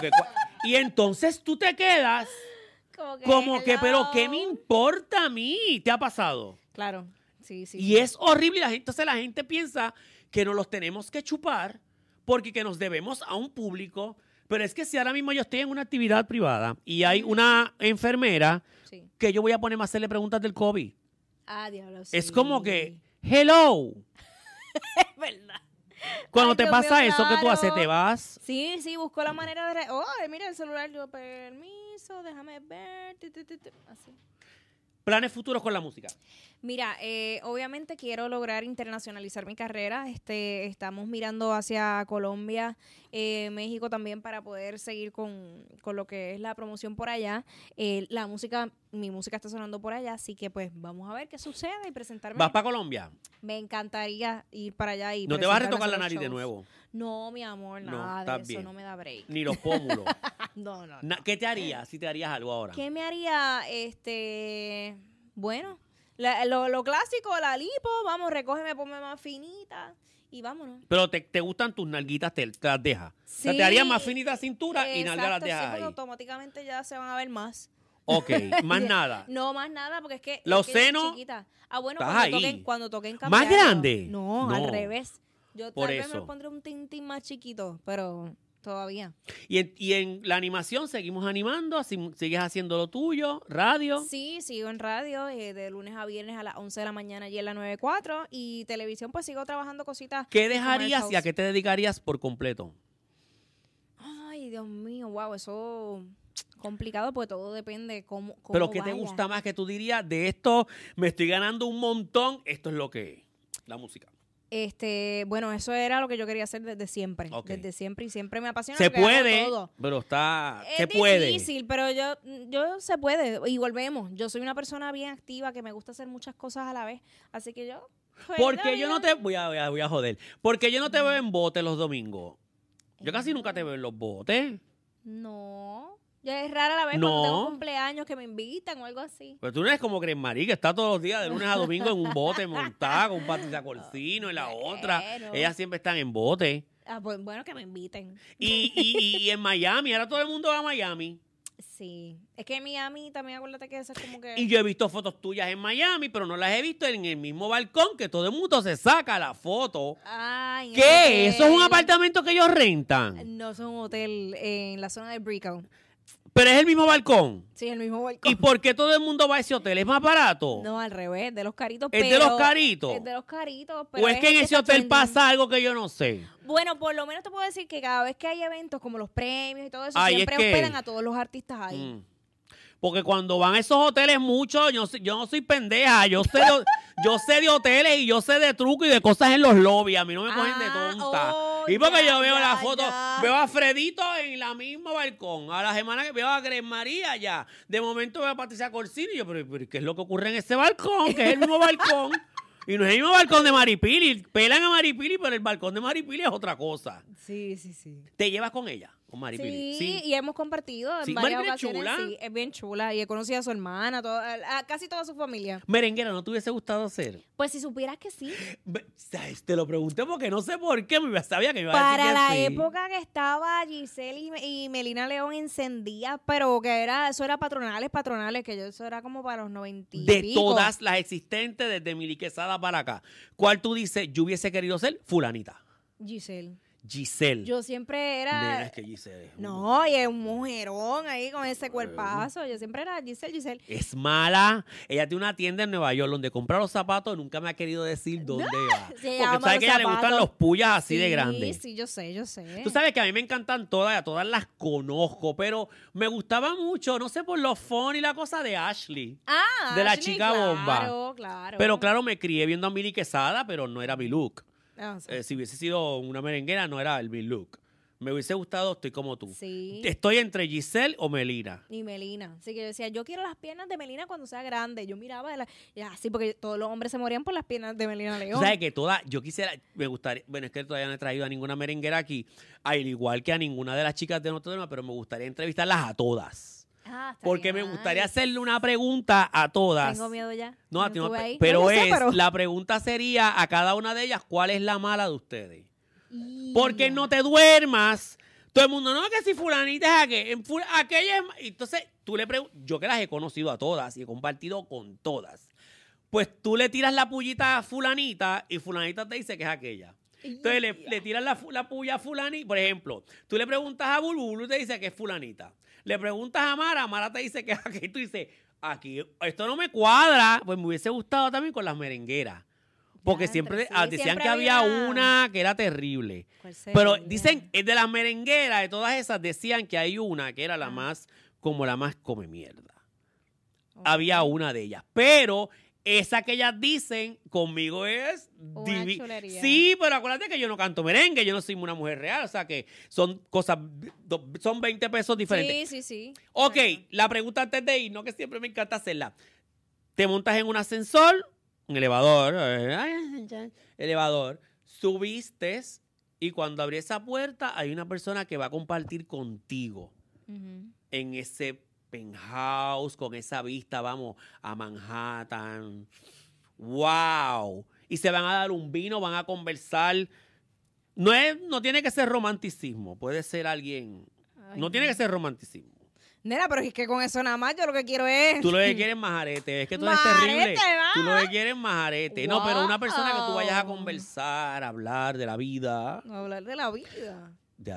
Speaker 2: Y entonces tú te quedas como que, pero ¿qué me
Speaker 3: hello.
Speaker 2: importa a mí? ¿Te ha pasado?
Speaker 3: Claro, sí.
Speaker 2: Y es horrible. Entonces la gente piensa que nos los tenemos que chupar porque que nos debemos a un público. Pero es que si ahora mismo yo estoy en una actividad privada y hay una enfermera
Speaker 3: Sí.
Speaker 2: que yo voy a ponerme a hacerle preguntas del COVID.
Speaker 3: Ah, diablo,
Speaker 2: Es
Speaker 3: sí.
Speaker 2: como que, hello.
Speaker 3: Es verdad.
Speaker 2: Cuando
Speaker 3: Ay,
Speaker 2: te
Speaker 3: Dios
Speaker 2: pasa
Speaker 3: mío,
Speaker 2: eso, ¿qué tú
Speaker 3: claro.
Speaker 2: haces? ¿Te vas?
Speaker 3: Sí, buscó la manera de... mira el celular, yo, permiso, déjame ver. Así.
Speaker 2: Planes futuros con la música.
Speaker 3: Mira, obviamente quiero lograr internacionalizar mi carrera. Estamos mirando hacia Colombia, México también para poder seguir con lo que es la promoción por allá. Mi música está sonando por allá, así que pues vamos a ver qué sucede y presentarme.
Speaker 2: ¿Vas para Colombia?
Speaker 3: Me encantaría ir para allá y
Speaker 2: No te vas a
Speaker 3: presentarme
Speaker 2: retocar la
Speaker 3: en los
Speaker 2: nariz de
Speaker 3: shows.
Speaker 2: nuevo.
Speaker 3: No, mi amor,
Speaker 2: No,
Speaker 3: nada de
Speaker 2: estás
Speaker 3: eso,
Speaker 2: bien.
Speaker 3: no me da break.
Speaker 2: Ni los pómulos.
Speaker 3: No.
Speaker 2: ¿Qué te harías si te harías algo ahora?
Speaker 3: ¿Qué me haría? Bueno, lo clásico, la lipo, vamos, recógeme, ponme más finita y vámonos.
Speaker 2: Pero te gustan tus nalguitas, te las dejas. O sea,
Speaker 3: Sí,
Speaker 2: te harías más finita la cintura y nalgas las
Speaker 3: exacto, sí,
Speaker 2: dejas
Speaker 3: porque
Speaker 2: ahí.
Speaker 3: automáticamente ya se van a ver más.
Speaker 2: Ok, más nada.
Speaker 3: No, más nada, porque es que...
Speaker 2: Los
Speaker 3: es que yo soy
Speaker 2: senos,
Speaker 3: chiquita. Ah, bueno,
Speaker 2: estás
Speaker 3: cuando
Speaker 2: ahí.
Speaker 3: toquen
Speaker 2: ¿Más
Speaker 3: cambiarlo.
Speaker 2: grande?
Speaker 3: No,
Speaker 2: No.
Speaker 3: al revés. Yo
Speaker 2: Por
Speaker 3: tal vez me
Speaker 2: eso.
Speaker 3: lo pondré un tintín más chiquito, pero todavía.
Speaker 2: Y en la animación seguimos animando, así sigues haciendo lo tuyo, radio.
Speaker 3: Sí, sigo en radio de lunes a viernes a las 11 de la mañana y en la 94. Y televisión, pues sigo trabajando cositas.
Speaker 2: ¿Qué dejarías y a
Speaker 3: commercials.
Speaker 2: qué te dedicarías por completo?
Speaker 3: Ay, Dios mío, wow, eso complicado porque todo depende cómo
Speaker 2: Pero ¿qué te
Speaker 3: vaya.
Speaker 2: gusta más que tú dirías de esto? Me estoy ganando un montón, esto es lo que es, la música.
Speaker 3: Bueno, eso era lo que yo quería hacer desde siempre.
Speaker 2: Ok.
Speaker 3: Desde siempre y siempre me apasiona.
Speaker 2: Se
Speaker 3: porque hago
Speaker 2: puede,
Speaker 3: todo.
Speaker 2: pero se
Speaker 3: Es
Speaker 2: puede.
Speaker 3: difícil, pero yo se puede. Y volvemos. Yo soy una persona bien activa que me gusta hacer muchas cosas a la vez. Así que yo... pues,
Speaker 2: Porque yo no te... Voy a joder. Porque yo no te veo en bote los domingos. Yo casi nunca te veo en los botes.
Speaker 3: No. Ya es rara la vez
Speaker 2: No.
Speaker 3: cuando tengo cumpleaños que me invitan o algo así.
Speaker 2: Pero tú no eres como Gres Marí, que está todos los días, de lunes a domingo, en un bote montada con Patricia Corsino y la otra.
Speaker 3: Bueno.
Speaker 2: Ellas siempre están en bote.
Speaker 3: Pues bueno, que me inviten.
Speaker 2: Y en Miami, ahora todo el mundo va a Miami.
Speaker 3: Sí. Es que en Miami también acuérdate que eso es como que...
Speaker 2: Y yo he visto fotos tuyas en Miami, pero no las he visto en el mismo balcón, que todo el mundo se saca la foto.
Speaker 3: Ay,
Speaker 2: ¿Qué? ¿Eso es un
Speaker 3: hotel.
Speaker 2: apartamento que ellos rentan?
Speaker 3: No, es un hotel en la zona de Brickell.
Speaker 2: Pero es el mismo balcón.
Speaker 3: Sí, el mismo balcón.
Speaker 2: ¿Y por qué todo el mundo va a ese hotel? ¿Es más barato?
Speaker 3: No, al revés, de los caritos.
Speaker 2: ¿Es de
Speaker 3: pero-
Speaker 2: los caritos?
Speaker 3: Es de los caritos, pero
Speaker 2: ¿O es que en
Speaker 3: el
Speaker 2: ese
Speaker 3: está
Speaker 2: hotel
Speaker 3: trending.
Speaker 2: pasa algo que yo no sé?
Speaker 3: Bueno, por lo menos te puedo decir que cada vez que hay eventos como los premios y todo eso,
Speaker 2: Ay,
Speaker 3: siempre
Speaker 2: es que-
Speaker 3: hospedan a todos los artistas ahí.
Speaker 2: Mm. Porque cuando van a esos hoteles mucho, yo no soy pendeja, yo sé de hoteles y yo sé de trucos y de cosas en los lobbies, a mí no me cogen de tonta. Y porque yo veo la foto, veo a Fredito en la misma balcón, a la semana que veo a Gres María allá, de momento veo a Patricia Corsini y yo, pero ¿qué es lo que ocurre en ese balcón? Que es el mismo balcón. Y no es el mismo balcón de Maripili, pelan a Maripili, pero el balcón de Maripili es otra cosa.
Speaker 3: Sí, sí, sí.
Speaker 2: ¿Te llevas con ella, con Maripili?
Speaker 3: Sí, y hemos compartido en
Speaker 2: Sí,
Speaker 3: varias
Speaker 2: Maripili es
Speaker 3: ocasiones.
Speaker 2: chula.
Speaker 3: Sí, es bien chula. Y he conocido a su hermana, a casi toda su familia.
Speaker 2: Merenguera, ¿no te hubiese gustado hacer?
Speaker 3: Pues si supieras que sí.
Speaker 2: ¿Sabes? Te lo pregunté porque no sé por qué, sabía que me iba a
Speaker 3: Para
Speaker 2: decir
Speaker 3: la
Speaker 2: que sí.
Speaker 3: época que estaba Giselle y Melina León encendía, pero que eso era patronales, que eso era como para los 90 y
Speaker 2: De
Speaker 3: pico.
Speaker 2: todas las existentes, desde Mili Quesada para acá, ¿cuál tú dices, yo hubiese querido ser? Fulanita.
Speaker 3: Giselle.
Speaker 2: Giselle.
Speaker 3: Yo siempre
Speaker 2: Nena,
Speaker 3: era...
Speaker 2: es que Giselle es
Speaker 3: No, y es un mujerón ahí con ese cuerpazo. Yo siempre era Giselle.
Speaker 2: Es mala. Ella tiene una tienda en Nueva York donde compra los zapatos. Nunca me ha querido decir dónde va.
Speaker 3: Se
Speaker 2: Porque
Speaker 3: llama
Speaker 2: tú sabes
Speaker 3: los
Speaker 2: que a ella le gustan
Speaker 3: zapatos.
Speaker 2: los puyas así de
Speaker 3: Sí,
Speaker 2: grandes.
Speaker 3: Sí, yo sé.
Speaker 2: Tú sabes que a mí me encantan todas, y a todas las conozco, pero me gustaba mucho, no sé, por los fun y la cosa de Ashley.
Speaker 3: Ah,
Speaker 2: de la
Speaker 3: Ashley,
Speaker 2: chica bomba.
Speaker 3: Claro.
Speaker 2: Pero claro, me crié viendo a Mili Quesada, pero no era mi look.
Speaker 3: Ah, sí.
Speaker 2: Si hubiese sido una merenguera, no era mi look. Me hubiese gustado, estoy como tú.
Speaker 3: Sí.
Speaker 2: Estoy entre Giselle o Melina.
Speaker 3: Y Melina. Así que yo decía, yo quiero las piernas de Melina cuando sea grande. Yo miraba así porque todos los hombres se morían por las piernas de Melina
Speaker 2: Tú
Speaker 3: León.
Speaker 2: sabes que yo quisiera, me gustaría, bueno, es que todavía no he traído a ninguna merenguera aquí, al igual que a ninguna de las chicas de Notre Dame, pero me gustaría entrevistarlas a todas.
Speaker 3: Ah, está
Speaker 2: Porque me
Speaker 3: bien.
Speaker 2: gustaría hacerle una pregunta a todas.
Speaker 3: Tengo miedo ya.
Speaker 2: No, a ti no,
Speaker 3: estuve ahí.
Speaker 2: pero
Speaker 3: No, yo sé,
Speaker 2: la pregunta sería a cada una de ellas, ¿cuál es la mala de ustedes? Porque no te duermas. Todo el mundo, no, que si fulanita es aquella es... Entonces, tú le preguntas, yo que las he conocido a todas y he compartido con todas, pues tú le tiras la pullita a fulanita y fulanita te dice que es aquella. Entonces le tiras la puya a fulanita. Por ejemplo, tú le preguntas a Bulu y te dice que es fulanita. Le preguntas a Mara te dice que es aquella. Y tú dices, aquí, esto no me cuadra. Pues me hubiese gustado también con las merengueras. Porque
Speaker 3: Ya,
Speaker 2: siempre
Speaker 3: entre sí,
Speaker 2: decían
Speaker 3: siempre
Speaker 2: que había
Speaker 3: había-
Speaker 2: una que era terrible.
Speaker 3: ¿Cuál sería?
Speaker 2: Pero dicen, de las merengueras, de todas esas, decían que hay una que era la más, como la más come mierda. Había una de ellas. Pero esa que ellas dicen, conmigo es
Speaker 3: Una chulería.
Speaker 2: Sí, pero acuérdate que yo no canto merengue, yo no soy una mujer real. O sea que son cosas, son 20 pesos diferentes.
Speaker 3: Sí.
Speaker 2: Ok,
Speaker 3: Exacto.
Speaker 2: la pregunta antes de ir, no que siempre me encanta hacerla. Te montas en un ascensor, un elevador, subiste y cuando abrí esa puerta hay una persona que va a compartir contigo
Speaker 3: Ujú.
Speaker 2: en ese penthouse, con esa vista, vamos, a Manhattan. ¡Wow! Y se van a dar un vino, van a conversar. No tiene que ser romanticismo, puede ser alguien...
Speaker 3: Ay,
Speaker 2: no tiene que ser romanticismo.
Speaker 3: Nena, pero es que con eso nada más yo lo que quiero es...
Speaker 2: Tú lo que quieres es majarete, es que tú eres
Speaker 3: Majarete,
Speaker 2: terrible.
Speaker 3: va.
Speaker 2: Tú lo que quieres es majarete. No, pero una persona que tú vayas a
Speaker 3: Wow.
Speaker 2: conversar, a hablar de la vida.
Speaker 3: Hablar de la vida.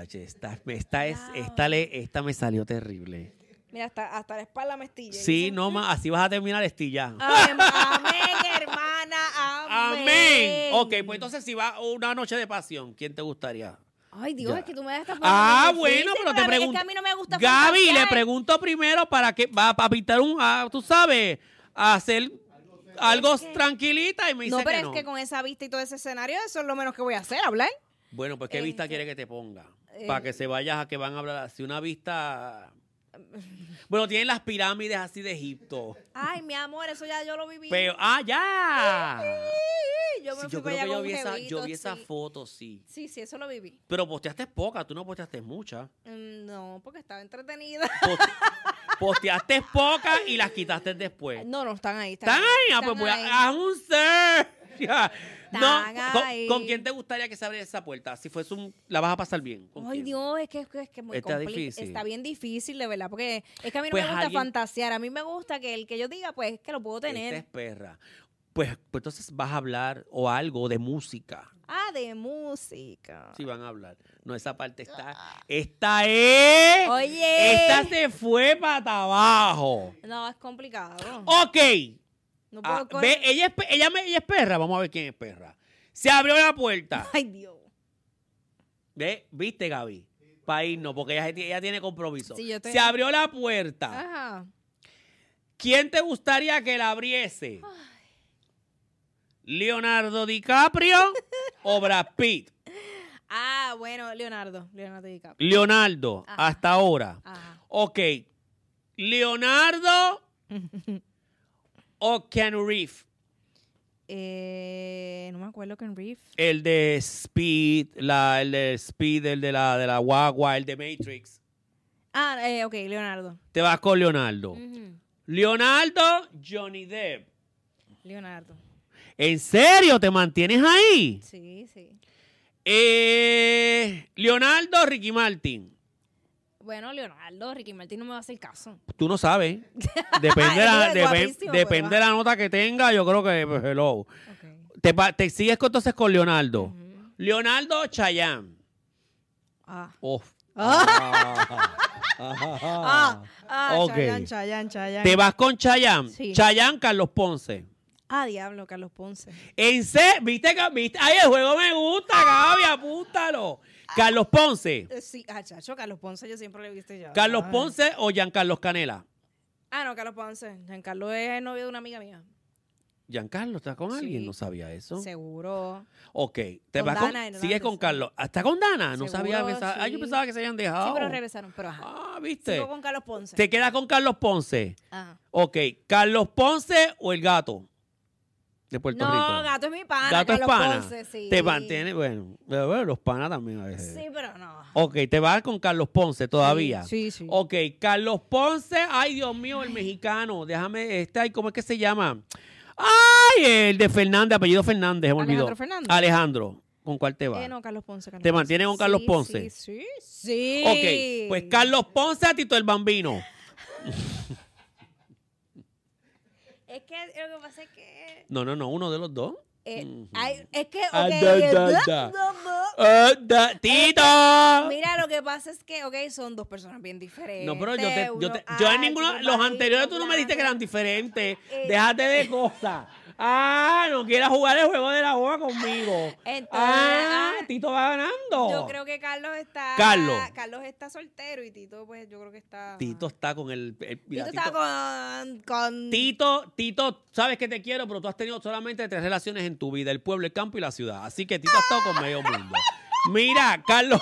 Speaker 2: Esta me salió terrible.
Speaker 3: Mira, hasta la espalda me estilla.
Speaker 2: Sí, no más, así vas a terminar estilla.
Speaker 3: Amén, hermana, amén.
Speaker 2: Amén. Ok, pues entonces si va una noche de pasión, ¿quién te gustaría?
Speaker 3: Ay, Dios,
Speaker 2: Ya.
Speaker 3: es que tú me das esta
Speaker 2: Bueno, pero te
Speaker 3: Es
Speaker 2: pregunto.
Speaker 3: que a mí no me gusta
Speaker 2: Gaby, le
Speaker 3: fantasear.
Speaker 2: pregunto primero para que va a pintar tú sabes, a hacer algo
Speaker 3: Es que-
Speaker 2: tranquilita y me dice
Speaker 3: No, pero
Speaker 2: que
Speaker 3: es
Speaker 2: no.
Speaker 3: que con esa vista y todo ese escenario, eso es lo menos que voy a hacer, hablar.
Speaker 2: Bueno, pues ¿qué vista
Speaker 3: Este,
Speaker 2: quiere que te ponga? Para que se vayas a que van a hablar así. Una vista... Bueno, tienen las pirámides así de Egipto.
Speaker 3: Ay, mi amor, eso ya yo lo viví.
Speaker 2: Pero, ¡ya!
Speaker 3: Yo me
Speaker 2: Sí,
Speaker 3: fui
Speaker 2: yo
Speaker 3: para
Speaker 2: creo
Speaker 3: allá
Speaker 2: que yo
Speaker 3: con
Speaker 2: vi esa,
Speaker 3: jevitos,
Speaker 2: esa
Speaker 3: sí.
Speaker 2: foto, sí.
Speaker 3: Sí, sí, eso lo viví.
Speaker 2: Pero posteaste pocas, tú no posteaste muchas.
Speaker 3: No, porque estaba entretenida.
Speaker 2: Posteaste pocas y las quitaste después.
Speaker 3: No, no, están ahí.
Speaker 2: ¿Están ahí? Ah, pues voy
Speaker 3: ahí.
Speaker 2: a un search. Ya. No,
Speaker 3: Están
Speaker 2: ¿con,
Speaker 3: ahí.
Speaker 2: con quién te gustaría que se abriera esa puerta? Si fuese la vas a pasar bien. ¿Con
Speaker 3: Ay,
Speaker 2: quién?
Speaker 3: Dios, es que muy
Speaker 2: Está
Speaker 3: complicado.
Speaker 2: difícil.
Speaker 3: Está bien difícil, de verdad, porque es que a mí no
Speaker 2: Pues
Speaker 3: me gusta
Speaker 2: alguien-
Speaker 3: fantasear. A mí me gusta que el que yo diga, pues, que lo puedo
Speaker 2: Esta
Speaker 3: tener.
Speaker 2: es perra. Pues entonces vas a hablar o algo de música.
Speaker 3: Ah, de música.
Speaker 2: Sí, van a hablar. No, esa parte está. Esta es.
Speaker 3: Oye.
Speaker 2: Esta se fue para abajo.
Speaker 3: No, es complicado.
Speaker 2: Ok.
Speaker 3: No puedo
Speaker 2: Ah, ve, ella es perra. Vamos a ver quién es perra. Se abrió la puerta.
Speaker 3: Ay, Dios.
Speaker 2: Ve, ¿viste, Gaby? Para irnos, porque ella tiene compromiso.
Speaker 3: Sí, yo estoy-
Speaker 2: Se abrió la puerta.
Speaker 3: Ajá.
Speaker 2: ¿Quién te gustaría que la abriese? ¿Leonardo DiCaprio o Brad Pitt?
Speaker 3: Ah, bueno, Leonardo DiCaprio.
Speaker 2: Leonardo,
Speaker 3: Ajá.
Speaker 2: hasta ahora.
Speaker 3: Ajá.
Speaker 2: Ok. ¿Leonardo o Keanu Reeves?
Speaker 3: No me acuerdo Ken Reeves.
Speaker 2: El de Speed, el de la guagua, el de Matrix.
Speaker 3: Ah, ok, Leonardo.
Speaker 2: Te vas con Leonardo.
Speaker 3: Ujú.
Speaker 2: Leonardo, Johnny Depp.
Speaker 3: Leonardo.
Speaker 2: ¿En serio? ¿Te mantienes ahí?
Speaker 3: Sí, sí.
Speaker 2: Leonardo, Ricky Martin.
Speaker 3: Bueno, Leonardo, Ricky Martin no me va a hacer caso.
Speaker 2: Tú no sabes. Depende,
Speaker 3: Él es guapísimo,
Speaker 2: depende
Speaker 3: pero
Speaker 2: de la nota que tenga. Yo creo que, pues, hello.
Speaker 3: Ok.
Speaker 2: Te sigues entonces con Leonardo.
Speaker 3: Ujú.
Speaker 2: Leonardo, Chayanne.
Speaker 3: Ah.
Speaker 2: Uf. Ok.
Speaker 3: Chayanne.
Speaker 2: Te vas con Chayanne.
Speaker 3: Sí.
Speaker 2: Chayanne, Carlos Ponce.
Speaker 3: Ah, diablo, Carlos Ponce.
Speaker 2: ¿En serio? ¿Viste? Ay, el juego me gusta, Gaby, apúntalo. Carlos Ponce.
Speaker 3: Sí, chacho, Carlos Ponce yo siempre lo he visto ya.
Speaker 2: Carlos
Speaker 3: Ay.
Speaker 2: Ponce o Giancarlos Canela.
Speaker 3: Ah, no, Carlos Ponce. Giancarlo es el novio de una amiga mía.
Speaker 2: Giancarlo, ¿estás con
Speaker 3: Sí.
Speaker 2: alguien? No sabía eso.
Speaker 3: Seguro.
Speaker 2: Ok. Te
Speaker 3: Con
Speaker 2: vas
Speaker 3: Dana, y no
Speaker 2: sigues
Speaker 3: la
Speaker 2: con Carlos. ¿Está con Dana? No
Speaker 3: Seguro,
Speaker 2: sabía. Yo
Speaker 3: sí.
Speaker 2: pensaba que se habían dejado.
Speaker 3: Sí, pero regresaron. Pero ajá.
Speaker 2: Ah, ¿viste?
Speaker 3: Sigo con Carlos Ponce.
Speaker 2: Te quedas con Carlos Ponce.
Speaker 3: Ajá.
Speaker 2: Ok. ¿Carlos Ponce o el gato de Puerto
Speaker 3: No,
Speaker 2: Rico?
Speaker 3: Gato es mi pana.
Speaker 2: Gato es
Speaker 3: Carlos
Speaker 2: pana.
Speaker 3: Ponce, sí.
Speaker 2: Te mantiene, bueno, los panas también a veces.
Speaker 3: Sí, pero no.
Speaker 2: Ok, te vas con Carlos Ponce todavía.
Speaker 3: Sí, sí.
Speaker 2: Ok, Carlos Ponce, ay Dios mío, el mexicano, déjame, ay, ¿cómo es que se llama? Ay, el de Fernández, apellido Fernández, se me olvidó.
Speaker 3: Alejandro Fernández.
Speaker 2: Alejandro, ¿con cuál te vas?
Speaker 3: No, Carlos Ponce. Carlos
Speaker 2: ¿Te
Speaker 3: Ponce.
Speaker 2: mantienes con Carlos
Speaker 3: Sí,
Speaker 2: Ponce?
Speaker 3: Sí, sí.
Speaker 2: Ok, pues Carlos Ponce a Tito el Bambino.
Speaker 3: Es que lo que pasa es que...
Speaker 2: No, uno de los dos. Ujú.
Speaker 3: es que...
Speaker 2: Ah,
Speaker 3: ok,
Speaker 2: Tito.
Speaker 3: Mira, lo que pasa es que, son dos personas bien diferentes.
Speaker 2: No, pero yo
Speaker 3: Uno
Speaker 2: en ninguno,
Speaker 3: alto,
Speaker 2: los
Speaker 3: bajito,
Speaker 2: anteriores tú no me dijiste que
Speaker 3: blanco.
Speaker 2: eran diferentes.
Speaker 3: Eh.
Speaker 2: Déjate de cosas. Ah, no quieras jugar el juego de la boca conmigo.
Speaker 3: Entonces,
Speaker 2: Tito va ganando.
Speaker 3: yo creo que Carlos está soltero y Tito, pues, yo creo que está...
Speaker 2: Tito está con mira,
Speaker 3: Tito está con...
Speaker 2: Tito, sabes que te quiero, pero tú has tenido solamente 3 relaciones en tu vida, el pueblo, el campo y la ciudad. Así que Tito ha estado con medio mundo. Mira, Carlos.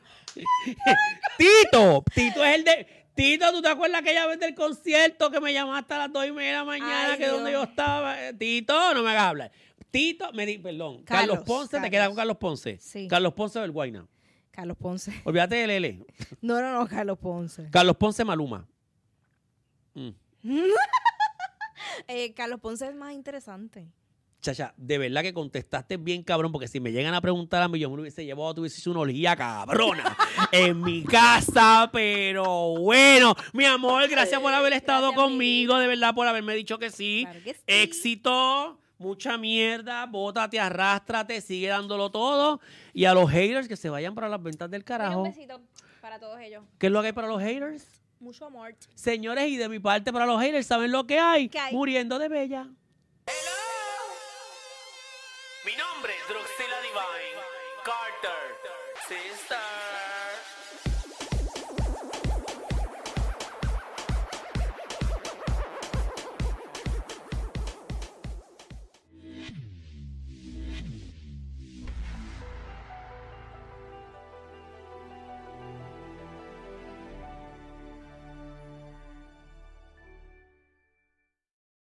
Speaker 2: Tito es el de... Tito, ¿tú te acuerdas aquella vez del concierto que me llamaste a las 2:30 de la mañana,
Speaker 3: Ay,
Speaker 2: que es
Speaker 3: Dios.
Speaker 2: donde yo estaba? Tito, no me hagas hablar. Perdón, Carlos Ponce, te queda con Carlos Ponce.
Speaker 3: Sí.
Speaker 2: Carlos Ponce del Guayna.
Speaker 3: Carlos Ponce.
Speaker 2: Olvídate de Lele.
Speaker 3: No, Carlos Ponce.
Speaker 2: Carlos Ponce, Maluma.
Speaker 3: Carlos Ponce es más interesante.
Speaker 2: Chacha, de verdad que contestaste bien cabrón, porque si me llegan a preguntar a mí, yo me lo hubiese llevado, tú hubieses una orgía cabrona en mi casa, pero bueno, mi amor, gracias por haber estado
Speaker 3: Gracias,
Speaker 2: conmigo, de verdad, por haberme dicho que sí.
Speaker 3: Claro que sí.
Speaker 2: Éxito, mucha mierda, bótate, arrástrate, sigue dándolo todo. Y a los haters que se vayan para las ventas del
Speaker 3: Un
Speaker 2: carajo.
Speaker 3: besito para todos ellos.
Speaker 2: ¿Qué es lo que hay para los haters?
Speaker 3: Mucho amor.
Speaker 2: Señores, y de mi parte para los haters, ¿saben lo que hay?
Speaker 3: ¿Qué hay?
Speaker 2: Muriendo de bella.